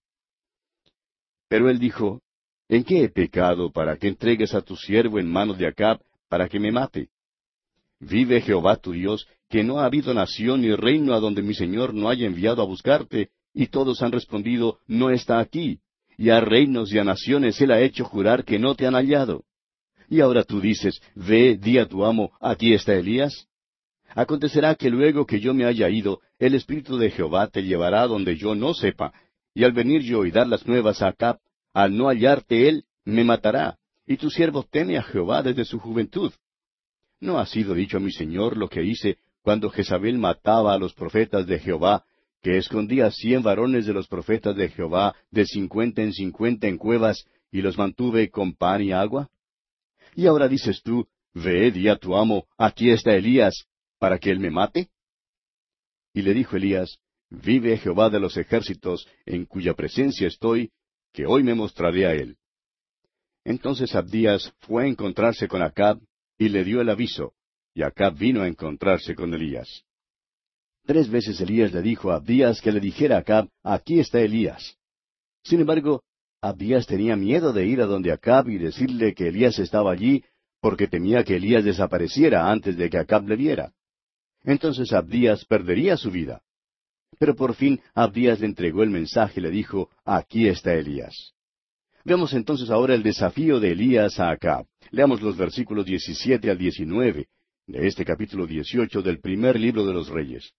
Pero él dijo, ¿En qué he pecado para que entregues a tu siervo en manos de Acab para que me mate? Vive Jehová tu Dios, que no ha habido nación ni reino a donde mi Señor no haya enviado a buscarte, y todos han respondido, no está aquí. Y a reinos y a naciones Él ha hecho jurar que no te han hallado. Y ahora tú dices, ve, di a tu amo, aquí está Elías. Acontecerá que luego que yo me haya ido, el Espíritu de Jehová te llevará donde yo no sepa, y al venir yo y dar las nuevas a Acab, al no hallarte él, me matará, y tu siervo teme a Jehová desde su juventud. ¿No ha sido dicho a mi señor lo que hice cuando Jezabel mataba a los profetas de Jehová, que escondía cien varones de los profetas de Jehová de cincuenta en cincuenta en cuevas, y los mantuve con pan y agua? Y ahora dices tú, ve, di a tu amo, aquí está Elías, para que él me mate. Y le dijo Elías, vive Jehová de los ejércitos, en cuya presencia estoy, que hoy me mostraré a él. Entonces Abdías fue a encontrarse con Acab, y le dio el aviso, y Acab vino a encontrarse con Elías. Tres veces Elías le dijo a Abdías que le dijera a Acab, aquí está Elías. Sin embargo, Abdías tenía miedo de ir a donde Acab y decirle que Elías estaba allí, porque temía que Elías desapareciera antes de que Acab le viera. Entonces Abdías perdería su vida. Pero por fin Abdías le entregó el mensaje y le dijo, aquí está Elías. Veamos entonces ahora el desafío de Elías a Acab. Leamos los versículos diecisiete al diecinueve de este capítulo dieciocho del primer libro de los Reyes.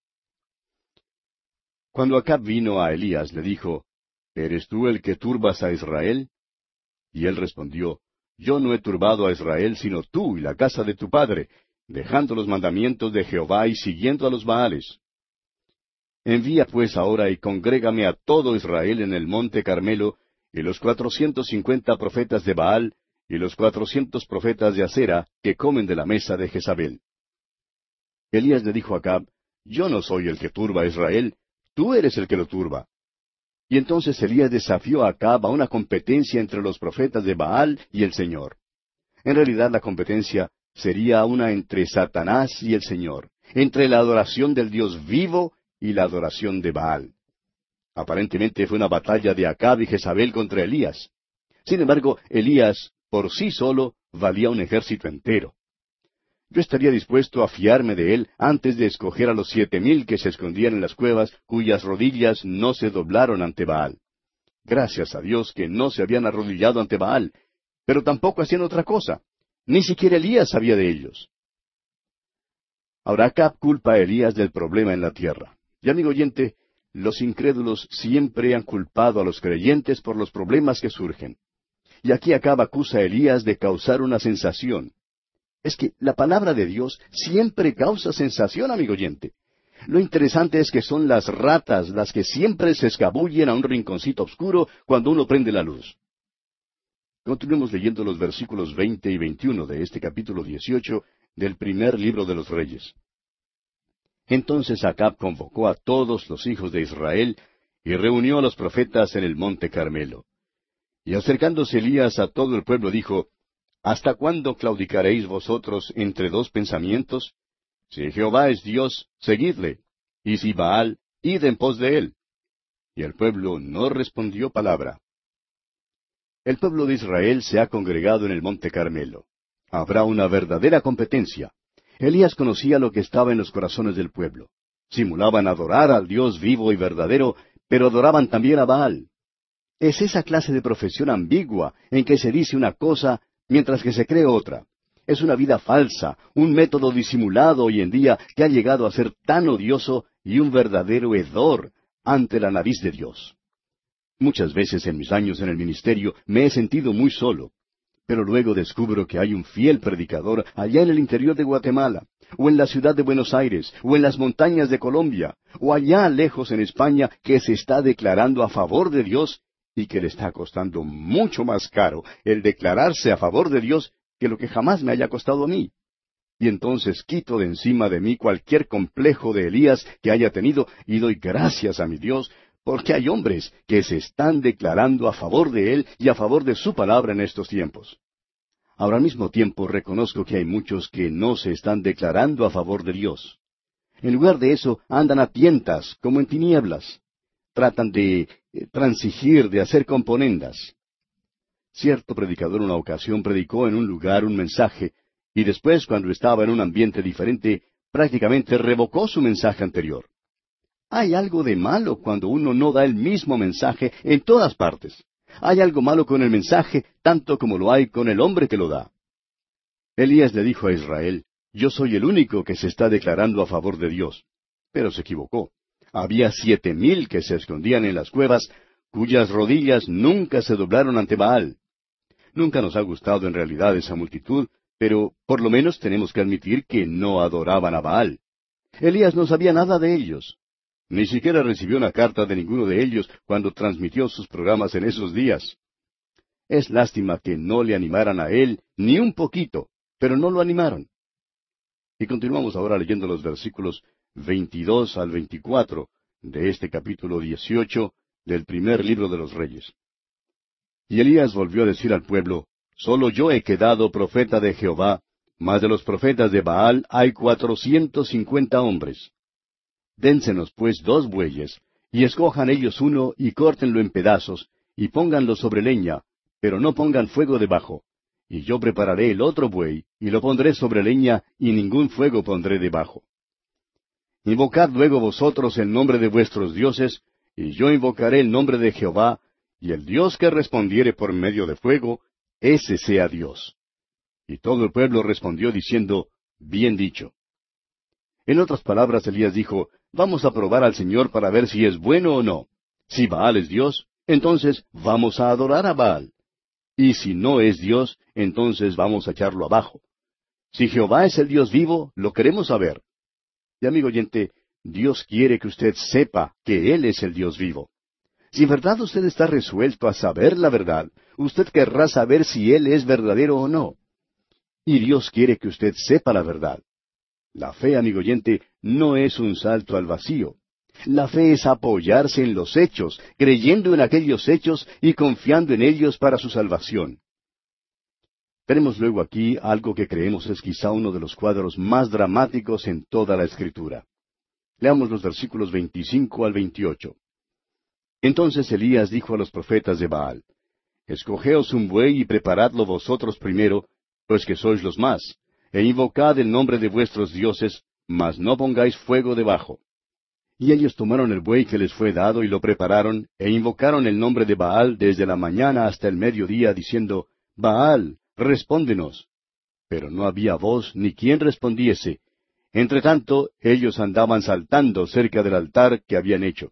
Cuando Acab vino a Elías, le dijo, ¿eres tú el que turbas a Israel? Y él respondió, yo no he turbado a Israel, sino tú y la casa de tu padre, dejando los mandamientos de Jehová y siguiendo a los Baales. Envía pues ahora y congrégame a todo Israel en el monte Carmelo, y los cuatrocientos cincuenta profetas de Baal, y los cuatrocientos profetas de Acera, que comen de la mesa de Jezabel. Elías le dijo a Acab, yo no soy el que turba a Israel, tú eres el que lo turba. Y entonces Elías desafió a Acab a una competencia entre los profetas de Baal y el Señor. En realidad la competencia sería una entre Satanás y el Señor, entre la adoración del Dios vivo y la adoración de Baal. Aparentemente fue una batalla de Acab y Jezabel contra Elías. Sin embargo, Elías, por sí solo, valía un ejército entero. Yo estaría dispuesto a fiarme de él antes de escoger a los siete mil que se escondían en las cuevas, cuyas rodillas no se doblaron ante Baal. Gracias a Dios que no se habían arrodillado ante Baal, pero tampoco hacían otra cosa. Ni siquiera Elías sabía de ellos. Ahora Acab culpa a Elías del problema en la tierra. Y amigo oyente, los incrédulos siempre han culpado a los creyentes por los problemas que surgen. Y aquí Acab acusa a Elías de causar una sensación. Es que la palabra de Dios siempre causa sensación, amigo oyente. Lo interesante es que son las ratas las que siempre se escabullen a un rinconcito oscuro cuando uno prende la luz. Continuemos leyendo los versículos veinte y veintiuno de este capítulo dieciocho del primer libro de los Reyes. Entonces Acab convocó a todos los hijos de Israel y reunió a los profetas en el monte Carmelo. Y acercándose Elías a todo el pueblo dijo, ¿hasta cuándo claudicaréis vosotros entre dos pensamientos? Si Jehová es Dios, seguidle, y si Baal, id en pos de él. Y el pueblo no respondió palabra. El pueblo de Israel se ha congregado en el monte Carmelo. Habrá una verdadera competencia. Elías conocía lo que estaba en los corazones del pueblo. Simulaban adorar al Dios vivo y verdadero, pero adoraban también a Baal. Es esa clase de profesión ambigua en que se dice una cosa mientras que se cree otra. Es una vida falsa, un método disimulado hoy en día que ha llegado a ser tan odioso y un verdadero hedor ante la nariz de Dios. Muchas veces en mis años en el ministerio me he sentido muy solo, pero luego descubro que hay un fiel predicador allá en el interior de Guatemala, o en la ciudad de Buenos Aires, o en las montañas de Colombia, o allá lejos en España, que se está declarando a favor de Dios y que le está costando mucho más caro el declararse a favor de Dios que lo que jamás me haya costado a mí. Y entonces quito de encima de mí cualquier complejo de Elías que haya tenido y doy gracias a mi Dios, porque hay hombres que se están declarando a favor de Él y a favor de su palabra en estos tiempos. Ahora al mismo tiempo reconozco que hay muchos que no se están declarando a favor de Dios. En lugar de eso andan a tientas, como en tinieblas. Tratan de eh, transigir, de hacer componendas. Cierto predicador una ocasión predicó en un lugar un mensaje, y después, cuando estaba en un ambiente diferente, prácticamente revocó su mensaje anterior. Hay algo de malo cuando uno no da el mismo mensaje en todas partes. Hay algo malo con el mensaje tanto como lo hay con el hombre que lo da. Elías le dijo a Israel, yo soy el único que se está declarando a favor de Dios. Pero se equivocó. Había siete mil que se escondían en las cuevas, cuyas rodillas nunca se doblaron ante Baal. Nunca nos ha gustado en realidad esa multitud, pero por lo menos tenemos que admitir que no adoraban a Baal. Elías no sabía nada de ellos. Ni siquiera recibió una carta de ninguno de ellos cuando transmitió sus programas en esos días. Es lástima que no le animaran a él ni un poquito, pero no lo animaron. Y continuamos ahora leyendo los versículos veintidós al veinticuatro de este capítulo dieciocho del primer libro de los Reyes. Y Elías volvió a decir al pueblo, solo yo he quedado profeta de Jehová, mas de los profetas de Baal hay cuatrocientos cincuenta hombres. Dénsenos pues dos bueyes, y escojan ellos uno, y córtenlo en pedazos, y pónganlo sobre leña, pero no pongan fuego debajo. Y yo prepararé el otro buey, y lo pondré sobre leña, y ningún fuego pondré debajo. Invocad luego vosotros el nombre de vuestros dioses, y yo invocaré el nombre de Jehová, y el Dios que respondiere por medio de fuego, ese sea Dios. Y todo el pueblo respondió diciendo, bien dicho. En otras palabras, Elías dijo, vamos a probar al Señor para ver si es bueno o no. Si Baal es Dios, entonces vamos a adorar a Baal. Y si no es Dios, entonces vamos a echarlo abajo. Si Jehová es el Dios vivo, lo queremos saber. Y amigo oyente, Dios quiere que usted sepa que Él es el Dios vivo. Si en verdad usted está resuelto a saber la verdad, usted querrá saber si Él es verdadero o no. Y Dios quiere que usted sepa la verdad. La fe, amigo oyente, no es un salto al vacío. La fe es apoyarse en los hechos, creyendo en aquellos hechos y confiando en ellos para su salvación. Tenemos luego aquí algo que creemos es quizá uno de los cuadros más dramáticos en toda la Escritura. Leamos los versículos veinticinco al veintiocho. Entonces Elías dijo a los profetas de Baal, escogeos un buey y preparadlo vosotros primero, pues que sois los más, e invocad el nombre de vuestros dioses, mas no pongáis fuego debajo. Y ellos tomaron el buey que les fue dado y lo prepararon, e invocaron el nombre de Baal desde la mañana hasta el mediodía, diciendo, Baal, respóndenos. Pero no había voz ni quien respondiese. Entre tanto, ellos andaban saltando cerca del altar que habían hecho.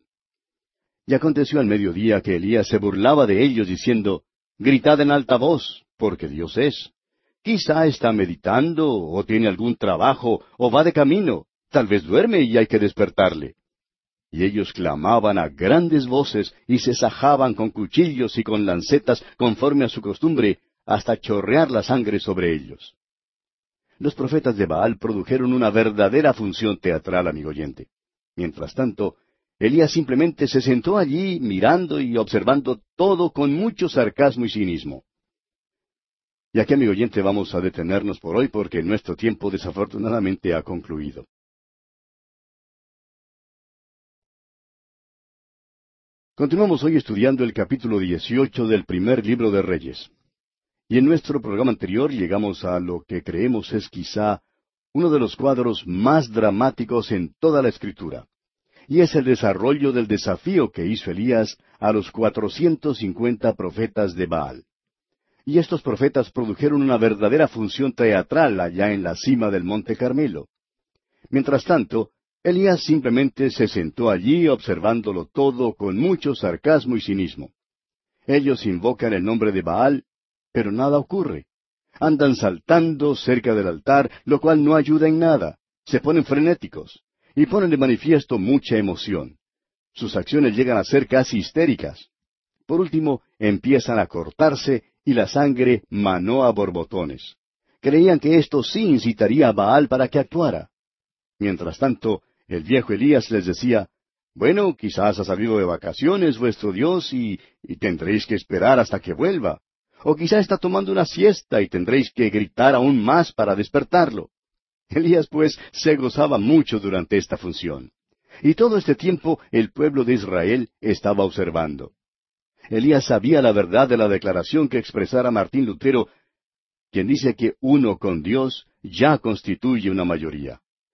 Y aconteció al mediodía que Elías se burlaba de ellos, diciendo, gritad en alta voz, porque Dios es. Quizá está meditando, o tiene algún trabajo, o va de camino, tal vez duerme y hay que despertarle. Y ellos clamaban a grandes voces, y se sajaban con cuchillos y con lancetas, conforme a su costumbre, hasta chorrear la sangre sobre ellos. Los profetas de Baal produjeron una verdadera función teatral, amigo oyente. Mientras tanto, Elías simplemente se sentó allí mirando y observando todo con mucho sarcasmo y cinismo. Y aquí, amigo oyente, vamos a detenernos por hoy porque nuestro tiempo desafortunadamente ha concluido. Continuamos hoy estudiando el capítulo dieciocho del primer libro de Reyes. Y en nuestro programa anterior llegamos a lo que creemos es quizá uno de los cuadros más dramáticos en toda la Escritura. Y es el desarrollo del desafío que hizo Elías a los cuatrocientos cincuenta profetas de Baal. Y estos profetas produjeron una verdadera función teatral allá en la cima del Monte Carmelo. Mientras tanto, Elías simplemente se sentó allí observándolo todo con mucho sarcasmo y cinismo. Ellos invocan el nombre de Baal, pero nada ocurre. Andan saltando cerca del altar, lo cual no ayuda en nada. Se ponen frenéticos y ponen de manifiesto mucha emoción. Sus acciones llegan a ser casi histéricas. Por último, empiezan a cortarse y la sangre manó a borbotones. Creían que esto sí incitaría a Baal para que actuara. Mientras tanto, el viejo Elías les decía, bueno, quizás ha salido de vacaciones vuestro Dios y, y tendréis que esperar hasta que vuelva. O quizá está tomando una siesta y tendréis que gritar aún más para despertarlo. Elías, pues, se gozaba mucho durante esta función. Y todo este tiempo el pueblo de Israel estaba observando. Elías sabía la verdad de la declaración que expresara Martín Lutero, quien dice que uno con Dios ya constituye una mayoría.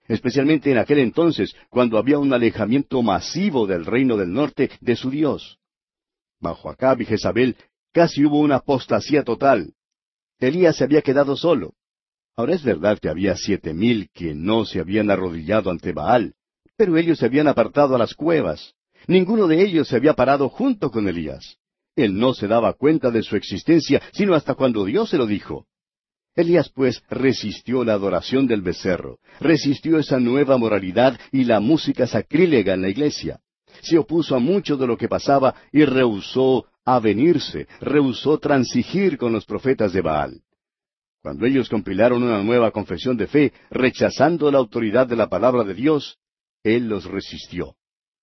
especialmente en aquel entonces, cuando había un alejamiento masivo del reino del norte de su Dios. Bajo Acab y Jezabel casi hubo una apostasía total. Elías se había quedado solo. Ahora es verdad que había siete mil que no se habían arrodillado ante Baal, pero ellos se habían apartado a las cuevas. Ninguno de ellos se había parado junto con Elías. Él no se daba cuenta de su existencia, sino hasta cuando Dios se lo dijo. Elías, pues, resistió la adoración del becerro, resistió esa nueva moralidad y la música sacrílega en la iglesia. Se opuso a mucho de lo que pasaba y rehusó avenirse, rehusó transigir con los profetas de Baal. Cuando ellos compilaron una nueva confesión de fe, rechazando la autoridad de la palabra de Dios, él los resistió.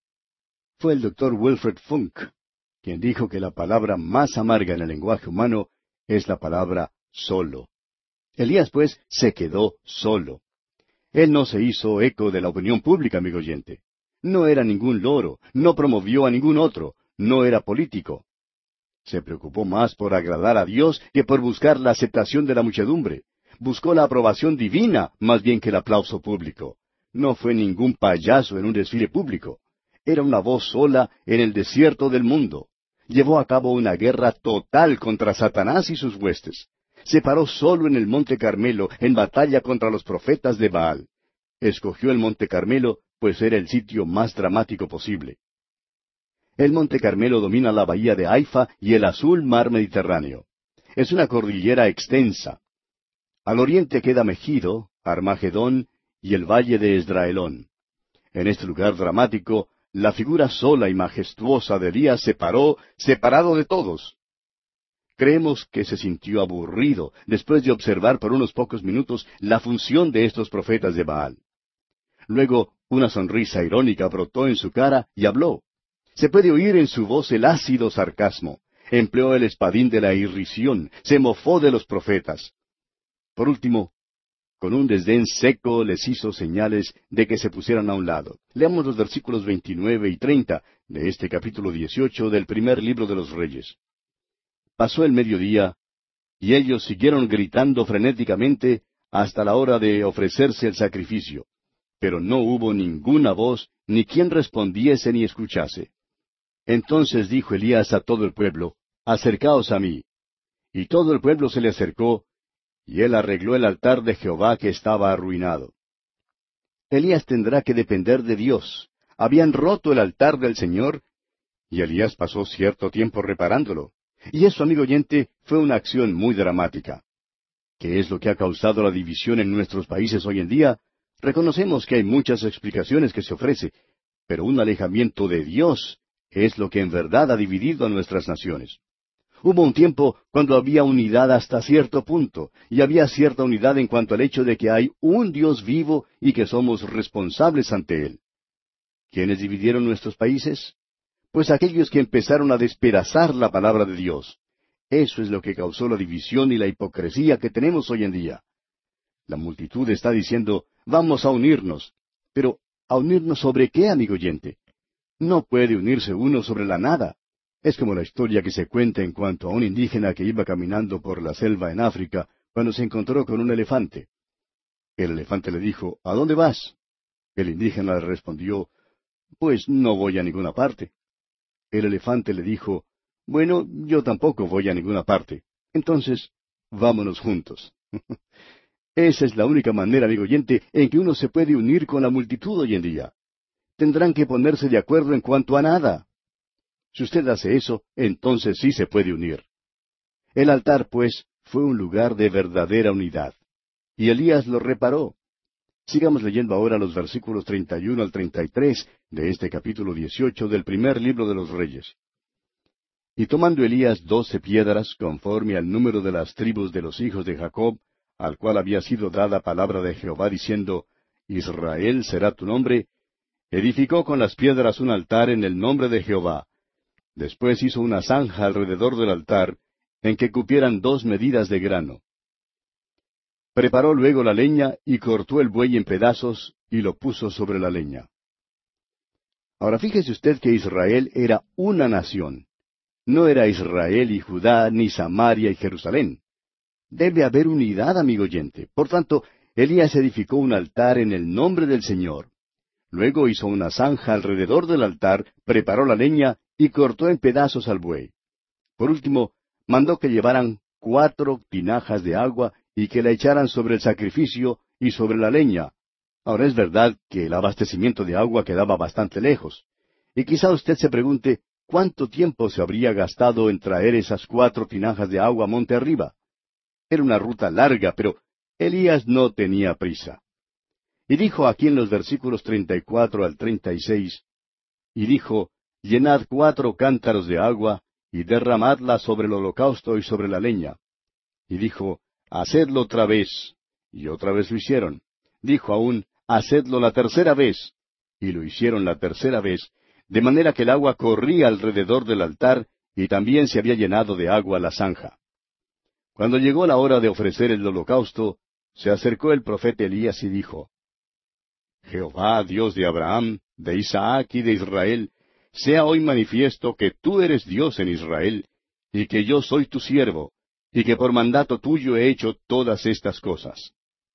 Fue el doctor Wilfred Funk quien dijo que la palabra más amarga en el lenguaje humano es la palabra solo. Elías, pues, se quedó solo. Él no se hizo eco de la opinión pública, amigo oyente. No era ningún loro, no promovió a ningún otro, no era político. Se preocupó más por agradar a Dios que por buscar la aceptación de la muchedumbre. Buscó la aprobación divina más bien que el aplauso público. No fue ningún payaso en un desfile público. Era una voz sola en el desierto del mundo. Llevó a cabo una guerra total contra Satanás y sus huestes. Se paró solo en el Monte Carmelo en batalla contra los profetas de Baal. Escogió el Monte Carmelo, pues era el sitio más dramático posible. El Monte Carmelo domina la bahía de Haifa y el azul mar Mediterráneo. Es una cordillera extensa. Al oriente queda Megido, Armagedón y el valle de Esdraelón. En este lugar dramático, la figura sola y majestuosa de Elías se paró, separado de todos. Creemos que se sintió aburrido después de observar por unos pocos minutos la función de estos profetas de Baal. Luego, una sonrisa irónica brotó en su cara y habló. Se puede oír en su voz el ácido sarcasmo. Empleó el espadín de la irrisión, se mofó de los profetas. Por último, con un desdén seco les hizo señales de que se pusieran a un lado. Leamos los versículos veintinueve y treinta de este capítulo dieciocho del primer libro de los Reyes. Pasó el mediodía, y ellos siguieron gritando frenéticamente hasta la hora de ofrecerse el sacrificio. Pero no hubo ninguna voz, ni quien respondiese ni escuchase. Entonces dijo Elías a todo el pueblo, Acercaos a mí. Y todo el pueblo se le acercó, y él arregló el altar de Jehová que estaba arruinado. Elías tendrá que depender de Dios. Habían roto el altar del Señor, y Elías pasó cierto tiempo reparándolo. Y eso, amigo oyente, fue una acción muy dramática. ¿Qué es lo que ha causado la división en nuestros países hoy en día? Reconocemos que hay muchas explicaciones que se ofrecen, pero un alejamiento de Dios es lo que en verdad ha dividido a nuestras naciones. Hubo un tiempo cuando había unidad hasta cierto punto, y había cierta unidad en cuanto al hecho de que hay un Dios vivo y que somos responsables ante Él. ¿Quiénes dividieron nuestros países? Pues aquellos que empezaron a despedazar la palabra de Dios. Eso es lo que causó la división y la hipocresía que tenemos hoy en día. La multitud está diciendo, vamos a unirnos. Pero, ¿a unirnos sobre qué, amigo oyente? No puede unirse uno sobre la nada. Es como la historia que se cuenta en cuanto a un indígena que iba caminando por la selva en África cuando se encontró con un elefante. El elefante le dijo, ¿a dónde vas? El indígena le respondió, pues no voy a ninguna parte. El elefante le dijo, bueno, yo tampoco voy a ninguna parte. Entonces, vámonos juntos. Esa es la única manera, amigo oyente, en que uno se puede unir con la multitud hoy en día. Tendrán que ponerse de acuerdo en cuanto a nada. Si usted hace eso, entonces sí se puede unir. El altar, pues, fue un lugar de verdadera unidad. Y Elías lo reparó. Sigamos leyendo ahora los versículos treinta y uno al treinta y tres de este capítulo dieciocho del primer libro de los Reyes. Y tomando Elías doce piedras, conforme al número de las tribus de los hijos de Jacob, al cual había sido dada palabra de Jehová, diciendo, Israel será tu nombre, edificó con las piedras un altar en el nombre de Jehová. Después hizo una zanja alrededor del altar, en que cupieran dos medidas de grano. Preparó luego la leña y cortó el buey en pedazos y lo puso sobre la leña. Ahora fíjese usted que Israel era una nación. No era Israel y Judá, ni Samaria y Jerusalén. Debe haber unidad, amigo oyente. Por tanto, Elías edificó un altar en el nombre del Señor. Luego hizo una zanja alrededor del altar, preparó la leña y cortó en pedazos al buey. Por último, mandó que llevaran cuatro tinajas de agua y que la echaran sobre el sacrificio y sobre la leña. Ahora es verdad que el abastecimiento de agua quedaba bastante lejos. Y quizá usted se pregunte, ¿cuánto tiempo se habría gastado en traer esas cuatro tinajas de agua monte arriba? Era una ruta larga, pero Elías no tenía prisa. Y dijo aquí en los versículos treinta y cuatro al treinta y seis, y dijo, llenad cuatro cántaros de agua, y derramadla sobre el holocausto y sobre la leña. Y dijo, hacedlo otra vez. Y otra vez lo hicieron. Dijo aún, hacedlo la tercera vez. Y lo hicieron la tercera vez, de manera que el agua corría alrededor del altar, y también se había llenado de agua la zanja. Cuando llegó la hora de ofrecer el holocausto, se acercó el profeta Elías y dijo, Jehová, Dios de Abraham, de Isaac y de Israel, sea hoy manifiesto que tú eres Dios en Israel, y que yo soy tu siervo, y que por mandato tuyo he hecho todas estas cosas.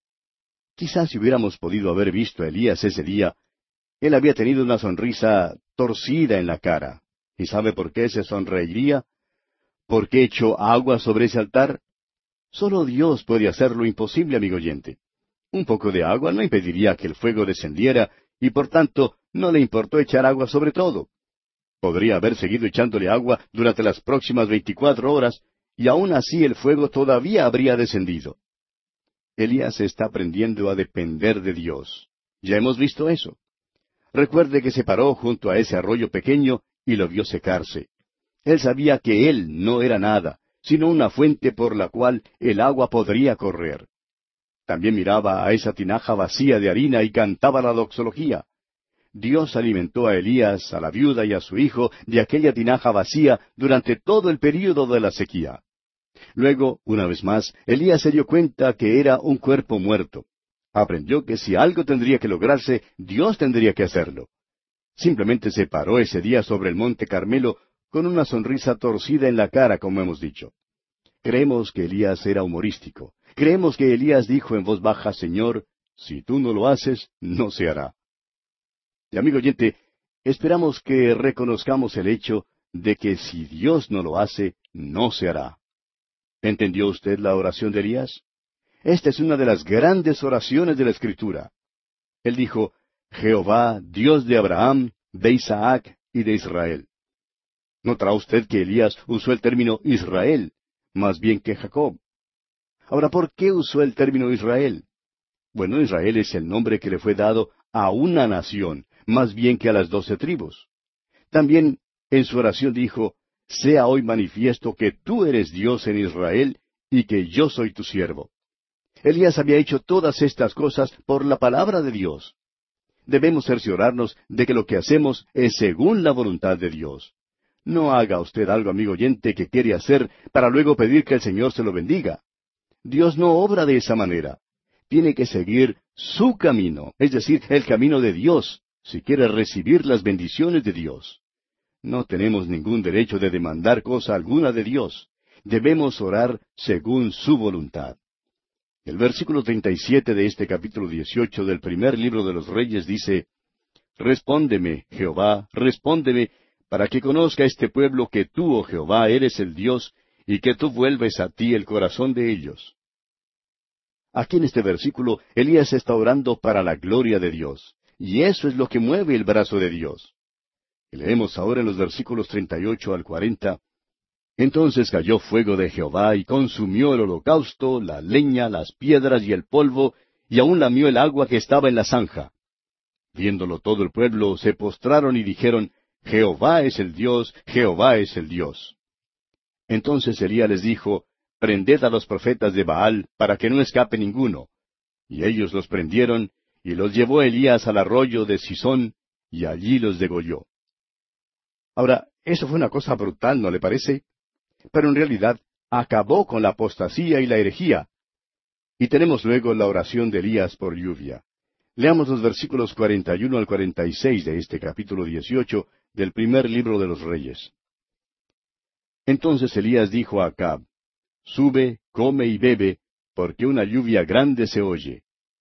Quizás si hubiéramos podido haber visto a Elías ese día, él había tenido una sonrisa torcida en la cara. ¿Y sabe por qué se sonreiría? ¿Por qué echó agua sobre ese altar? Solo Dios puede hacer lo imposible, amigo oyente. Un poco de agua no impediría que el fuego descendiera, y por tanto no le importó echar agua sobre todo. Podría haber seguido echándole agua durante las próximas veinticuatro horas, y aún así el fuego todavía habría descendido. Elías está aprendiendo a depender de Dios. Ya hemos visto eso. Recuerde que se paró junto a ese arroyo pequeño y lo vio secarse. Él sabía que él no era nada, sino una fuente por la cual el agua podría correr. También miraba a esa tinaja vacía de harina y cantaba la doxología. Dios alimentó a Elías, a la viuda y a su hijo de aquella tinaja vacía durante todo el período de la sequía. Luego, una vez más, Elías se dio cuenta que era un cuerpo muerto. Aprendió que si algo tendría que lograrse, Dios tendría que hacerlo. Simplemente se paró ese día sobre el monte Carmelo con una sonrisa torcida en la cara, como hemos dicho. Creemos que Elías era humorístico. Creemos que Elías dijo en voz baja, Señor, si tú no lo haces, no se hará. Y amigo oyente, esperamos que reconozcamos el hecho de que si Dios no lo hace, no se hará. ¿Entendió usted la oración de Elías? Esta es una de las grandes oraciones de la Escritura. Él dijo, Jehová, Dios de Abraham, de Isaac y de Israel. ¿Notará usted que Elías usó el término Israel, más bien que Jacob? Ahora, ¿por qué usó el término Israel? Bueno, Israel es el nombre que le fue dado a una nación, más bien que a las doce tribus. También en su oración dijo, sea hoy manifiesto que tú eres Dios en Israel y que yo soy tu siervo. Elías había hecho todas estas cosas por la palabra de Dios. Debemos cerciorarnos de que lo que hacemos es según la voluntad de Dios. No haga usted algo, amigo oyente, que quiere hacer para luego pedir que el Señor se lo bendiga. Dios no obra de esa manera. Tiene que seguir su camino, es decir, el camino de Dios, si quiere recibir las bendiciones de Dios. No tenemos ningún derecho de demandar cosa alguna de Dios. Debemos orar según su voluntad. El versículo treinta y siete de este capítulo dieciocho del primer libro de los Reyes dice, Respóndeme, Jehová, respóndeme, para que conozca este pueblo que tú, oh Jehová, eres el Dios, y que tú vuelves a ti el corazón de ellos. Aquí en este versículo, Elías está orando para la gloria de Dios, y eso es lo que mueve el brazo de Dios. Y leemos ahora en los versículos treinta y ocho al cuarenta, Entonces cayó fuego de Jehová y consumió el holocausto, la leña, las piedras y el polvo, y aun lamió el agua que estaba en la zanja. Viéndolo todo el pueblo, se postraron y dijeron, Jehová es el Dios, Jehová es el Dios. Entonces Elías les dijo, Prended a los profetas de Baal, para que no escape ninguno. Y ellos los prendieron, y los llevó Elías al arroyo de Sisón, y allí los degolló. Ahora, eso fue una cosa brutal, ¿no le parece? Pero en realidad acabó con la apostasía y la herejía. Y tenemos luego la oración de Elías por lluvia. Leamos los versículos cuarenta y uno al cuarenta y seis de este capítulo dieciocho del primer libro de los Reyes. Entonces Elías dijo a Acab, Sube, come y bebe, porque una lluvia grande se oye.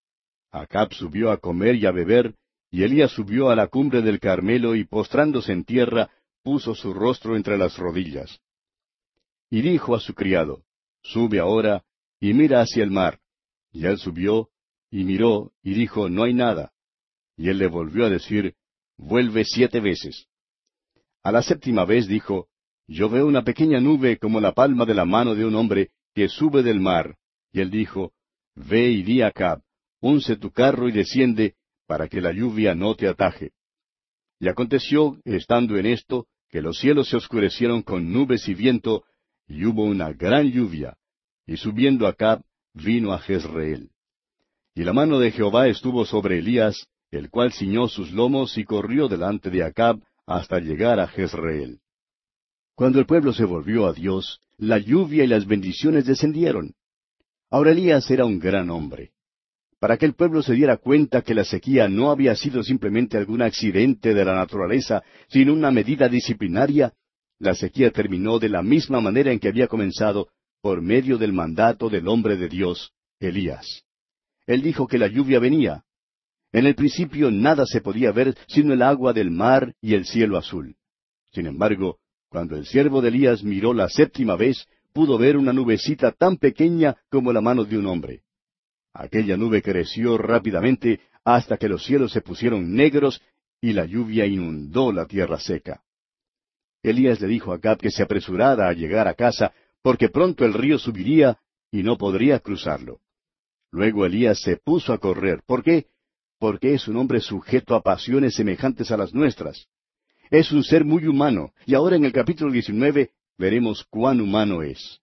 Acab subió a comer y a beber, y Elías subió a la cumbre del Carmelo y postrándose en tierra, puso su rostro entre las rodillas. Y dijo a su criado, Sube ahora y mira hacia el mar. Y él subió y miró y dijo, No hay nada. Y él le volvió a decir, Vuelve siete veces. A la séptima vez dijo, Yo veo una pequeña nube como la palma de la mano de un hombre que sube del mar. Y él dijo, Ve y di a Acab, unce tu carro y desciende, para que la lluvia no te ataje. Y aconteció, estando en esto, que los cielos se oscurecieron con nubes y viento, y hubo una gran lluvia. Y subiendo Acab, vino a Jezreel. Y la mano de Jehová estuvo sobre Elías, el cual ciñó sus lomos y corrió delante de Acab hasta llegar a Jezreel. Cuando el pueblo se volvió a Dios, la lluvia y las bendiciones descendieron. Ahora Elías era un gran hombre. Para que el pueblo se diera cuenta que la sequía no había sido simplemente algún accidente de la naturaleza, sino una medida disciplinaria, la sequía terminó de la misma manera en que había comenzado, por medio del mandato del hombre de Dios, Elías. Él dijo que la lluvia venía. En el principio nada se podía ver sino el agua del mar y el cielo azul. Sin embargo, cuando el siervo de Elías miró la séptima vez, pudo ver una nubecita tan pequeña como la mano de un hombre. Aquella nube creció rápidamente hasta que los cielos se pusieron negros y la lluvia inundó la tierra seca. Elías le dijo a Acab que se apresurara a llegar a casa, porque pronto el río subiría y no podría cruzarlo. Luego Elías se puso a correr. ¿Por qué? Porque es un hombre sujeto a pasiones semejantes a las nuestras. Es un ser muy humano, y ahora en el capítulo diecinueve veremos cuán humano es.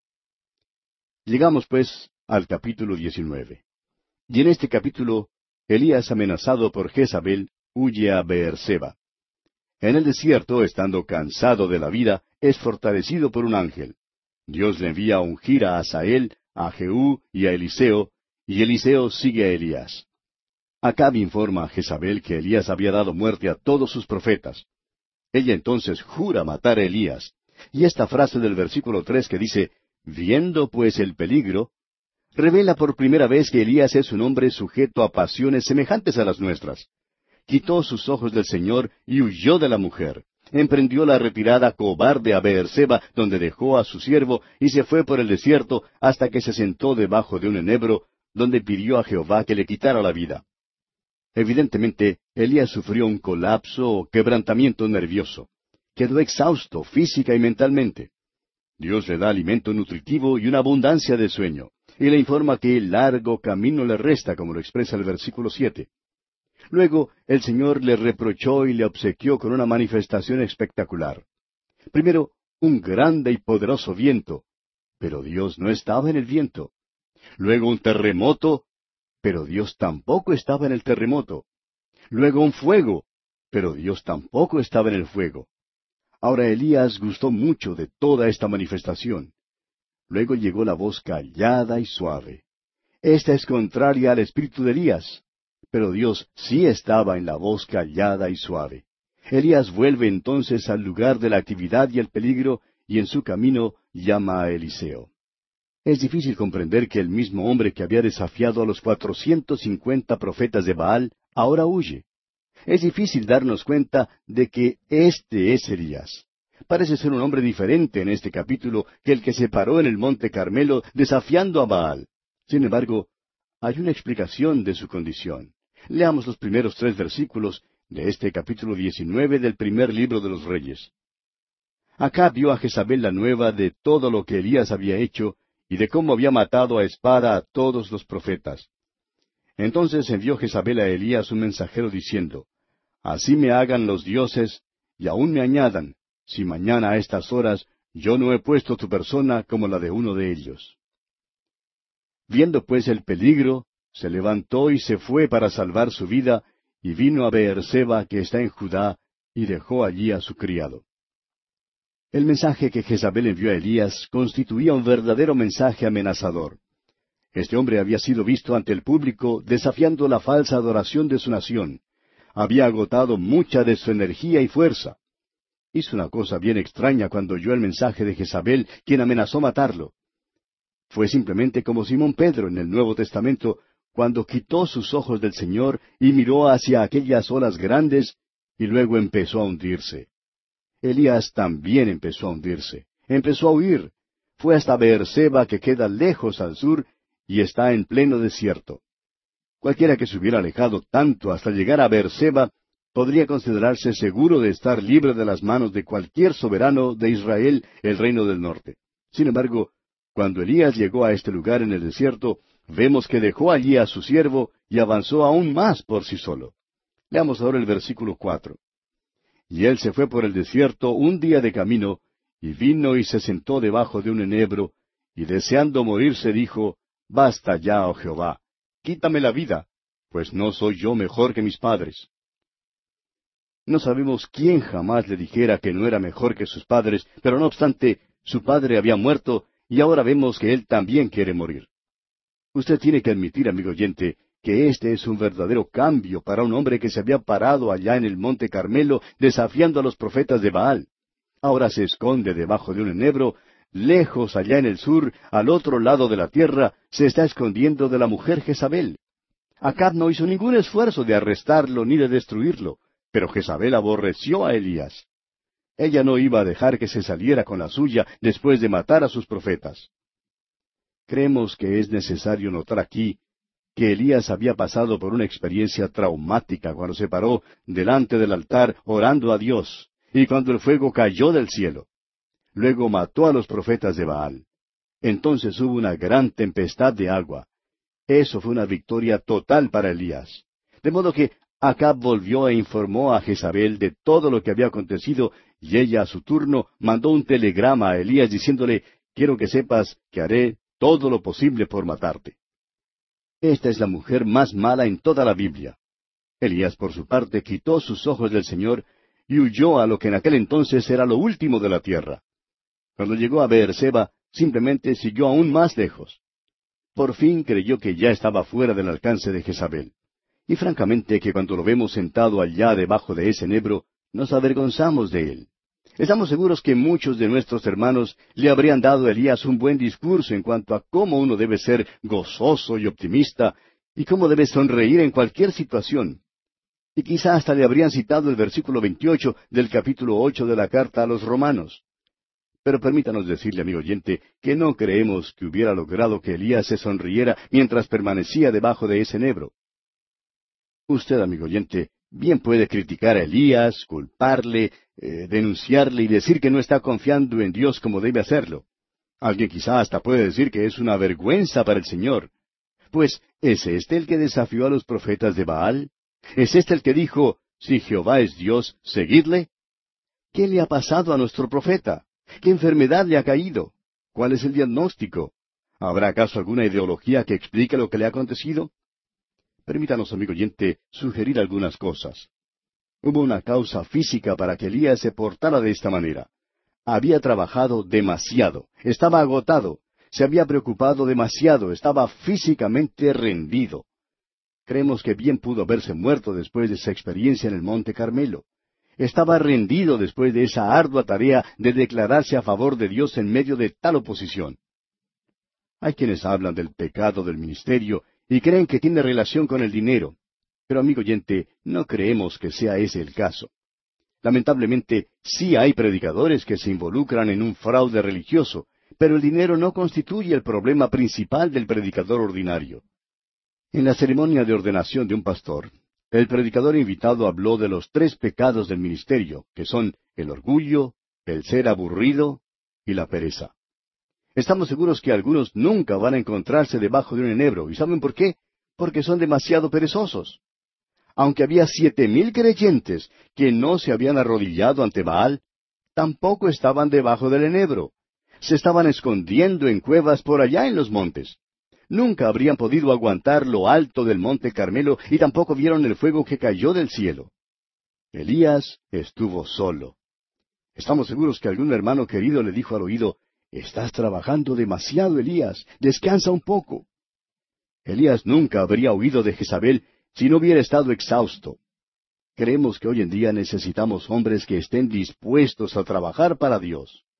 Llegamos, pues, al capítulo diecinueve. Y en este capítulo, Elías, amenazado por Jezabel, huye a Beerseba. En el desierto, estando cansado de la vida, es fortalecido por un ángel. Dios le envía a ungir a Asael, a Jehú y a Eliseo, y Eliseo sigue a Elías. Acab informa a Jezabel que Elías había dado muerte a todos sus profetas. Ella entonces jura matar a Elías. Y esta frase del versículo tres que dice, viendo pues el peligro, revela por primera vez que Elías es un hombre sujeto a pasiones semejantes a las nuestras. Quitó sus ojos del Señor y huyó de la mujer. Emprendió la retirada cobarde a Beerseba, donde dejó a su siervo, y se fue por el desierto hasta que se sentó debajo de un enebro, donde pidió a Jehová que le quitara la vida. Evidentemente, Elías sufrió un colapso o quebrantamiento nervioso. Quedó exhausto física y mentalmente. Dios le da alimento nutritivo y una abundancia de sueño, y le informa que el largo camino le resta, como lo expresa el versículo siete. Luego, el Señor le reprochó y le obsequió con una manifestación espectacular. Primero, un grande y poderoso viento, pero Dios no estaba en el viento. Luego un terremoto, pero Dios tampoco estaba en el terremoto. Luego un fuego, pero Dios tampoco estaba en el fuego. Ahora Elías gustó mucho de toda esta manifestación. Luego llegó la voz callada y suave. Esta es contraria al espíritu de Elías, pero Dios sí estaba en la voz callada y suave. Elías vuelve entonces al lugar de la actividad y el peligro, y en su camino llama a Eliseo. Es difícil comprender que el mismo hombre que había desafiado a los cuatrocientos cincuenta profetas de Baal ahora huye. Es difícil darnos cuenta de que este es Elías. Parece ser un hombre diferente en este capítulo que el que se paró en el monte Carmelo desafiando a Baal. Sin embargo, hay una explicación de su condición. Leamos los primeros tres versículos de este capítulo diecinueve del primer libro de los Reyes. Acab dio a Jezabel la nueva de todo lo que Elías había hecho y de cómo había matado a espada a todos los profetas. Entonces envió Jezabel a Elías un mensajero diciendo, Así me hagan los dioses, y aún me añadan, si mañana a estas horas yo no he puesto tu persona como la de uno de ellos. Viendo pues el peligro, se levantó y se fue para salvar su vida, y vino a Beerseba, que está en Judá, y dejó allí a su criado. El mensaje que Jezabel envió a Elías constituía un verdadero mensaje amenazador. Este hombre había sido visto ante el público desafiando la falsa adoración de su nación. Había agotado mucha de su energía y fuerza. Hizo una cosa bien extraña cuando oyó el mensaje de Jezabel, quien amenazó matarlo. Fue simplemente como Simón Pedro en el Nuevo Testamento, cuando quitó sus ojos del Señor y miró hacia aquellas olas grandes, y luego empezó a hundirse. Elías también empezó a hundirse, empezó a huir. Fue hasta Beerseba, que queda lejos al sur, y está en pleno desierto. Cualquiera que se hubiera alejado tanto hasta llegar a Beerseba, podría considerarse seguro de estar libre de las manos de cualquier soberano de Israel, el reino del norte. Sin embargo, cuando Elías llegó a este lugar en el desierto, vemos que dejó allí a su siervo y avanzó aún más por sí solo. Leamos ahora el versículo cuatro. Y él se fue por el desierto un día de camino, y vino y se sentó debajo de un enebro, y deseando morirse dijo, Basta ya, oh Jehová, quítame la vida, pues no soy yo mejor que mis padres. No sabemos quién jamás le dijera que no era mejor que sus padres, pero no obstante, su padre había muerto, y ahora vemos que él también quiere morir. Usted tiene que admitir, amigo oyente, que este es un verdadero cambio para un hombre que se había parado allá en el monte Carmelo desafiando a los profetas de Baal. Ahora se esconde debajo de un enebro, lejos allá en el sur, al otro lado de la tierra, se está escondiendo de la mujer Jezabel. Acab no hizo ningún esfuerzo de arrestarlo ni de destruirlo, pero Jezabel aborreció a Elías. Ella no iba a dejar que se saliera con la suya después de matar a sus profetas. Creemos que es necesario notar aquí que Elías había pasado por una experiencia traumática cuando se paró delante del altar orando a Dios, y cuando el fuego cayó del cielo. Luego mató a los profetas de Baal. Entonces hubo una gran tempestad de agua. Eso fue una victoria total para Elías. De modo que Acab volvió e informó a Jezabel de todo lo que había acontecido, y ella a su turno mandó un telegrama a Elías diciéndole, quiero que sepas que haré todo lo posible por matarte. Esta es la mujer más mala en toda la Biblia. Elías, por su parte, quitó sus ojos del Señor y huyó a lo que en aquel entonces era lo último de la tierra. Cuando llegó a Beerseba, simplemente siguió aún más lejos. Por fin creyó que ya estaba fuera del alcance de Jezabel. Y francamente que cuando lo vemos sentado allá debajo de ese enebro, nos avergonzamos de él. Estamos seguros que muchos de nuestros hermanos le habrían dado a Elías un buen discurso en cuanto a cómo uno debe ser gozoso y optimista, y cómo debe sonreír en cualquier situación. Y quizá hasta le habrían citado el versículo veintiocho del capítulo ocho de la carta a los Romanos. Pero permítanos decirle, amigo oyente, que no creemos que hubiera logrado que Elías se sonriera mientras permanecía debajo de ese enebro. Usted, amigo oyente, bien puede criticar a Elías, culparle, eh, denunciarle y decir que no está confiando en Dios como debe hacerlo. Alguien quizá hasta puede decir que es una vergüenza para el Señor. Pues, ¿es este el que desafió a los profetas de Baal? ¿Es este el que dijo, si Jehová es Dios, seguidle? ¿Qué le ha pasado a nuestro profeta? ¿Qué enfermedad le ha caído? ¿Cuál es el diagnóstico? ¿Habrá acaso alguna ideología que explique lo que le ha acontecido? Permítanos, amigo oyente, sugerir algunas cosas. Hubo una causa física para que Elías se portara de esta manera. Había trabajado demasiado, estaba agotado, se había preocupado demasiado, estaba físicamente rendido. Creemos que bien pudo haberse muerto después de esa experiencia en el Monte Carmelo. Estaba rendido después de esa ardua tarea de declararse a favor de Dios en medio de tal oposición. Hay quienes hablan del pecado del ministerio y creen que tiene relación con el dinero. Pero, amigo oyente, no creemos que sea ese el caso. Lamentablemente, sí hay predicadores que se involucran en un fraude religioso, pero el dinero no constituye el problema principal del predicador ordinario. En la ceremonia de ordenación de un pastor, el predicador invitado habló de los tres pecados del ministerio, que son el orgullo, el ser aburrido y la pereza. Estamos seguros que algunos nunca van a encontrarse debajo de un enebro. ¿Y saben por qué? Porque son demasiado perezosos. Aunque había siete mil creyentes que no se habían arrodillado ante Baal, tampoco estaban debajo del enebro. Se estaban escondiendo en cuevas por allá en los montes. Nunca habrían podido aguantar lo alto del monte Carmelo y tampoco vieron el fuego que cayó del cielo. Elías estuvo solo. Estamos seguros que algún hermano querido le dijo al oído, «Estás trabajando demasiado, Elías. Descansa un poco». Elías nunca habría huido de Jezabel si no hubiera estado exhausto. Creemos que hoy en día necesitamos hombres que estén dispuestos a trabajar para Dios.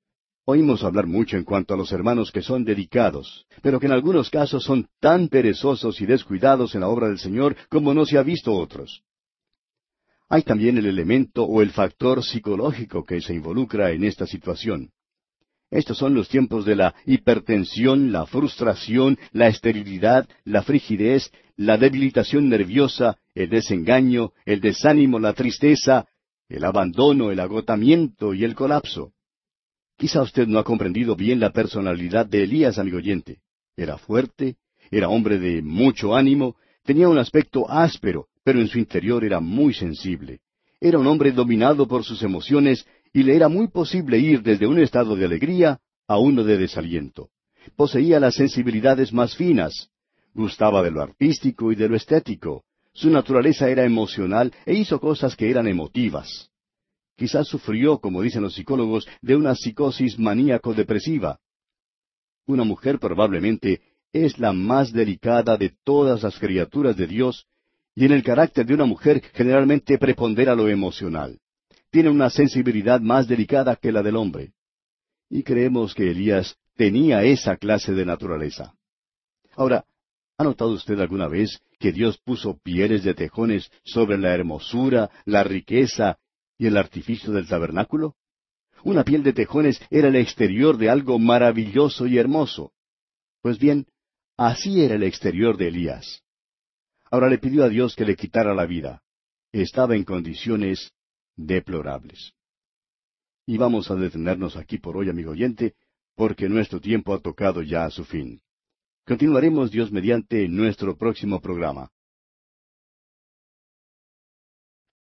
Oímos hablar mucho en cuanto a los hermanos que son dedicados, pero que en algunos casos son tan perezosos y descuidados en la obra del Señor como no se ha visto otros. Hay también el elemento o el factor psicológico que se involucra en esta situación. Estos son los tiempos de la hipertensión, la frustración, la esterilidad, la frigidez, la debilitación nerviosa, el desengaño, el desánimo, la tristeza, el abandono, el agotamiento y el colapso. Quizá usted no ha comprendido bien la personalidad de Elías, amigo oyente. Era fuerte, era hombre de mucho ánimo, tenía un aspecto áspero, pero en su interior era muy sensible. Era un hombre dominado por sus emociones y le era muy posible ir desde un estado de alegría a uno de desaliento. Poseía las sensibilidades más finas. Gustaba de lo artístico y de lo estético. Su naturaleza era emocional e hizo cosas que eran emotivas. Quizás sufrió, como dicen los psicólogos, de una psicosis maníaco-depresiva. Una mujer probablemente es la más delicada de todas las criaturas de Dios, y en el carácter de una mujer generalmente prepondera lo emocional. Tiene una sensibilidad más delicada que la del hombre. Y creemos que Elías tenía esa clase de naturaleza. Ahora, ¿ha notado usted alguna vez que Dios puso pieles de tejones sobre la hermosura, la riqueza y el artificio del tabernáculo? Una piel de tejones era el exterior de algo maravilloso y hermoso. Pues bien, así era el exterior de Elías. Ahora le pidió a Dios que le quitara la vida. Estaba en condiciones deplorables. Y vamos a detenernos aquí por hoy, amigo oyente, porque nuestro tiempo ha tocado ya a su fin. Continuaremos, Dios mediante, en nuestro próximo programa.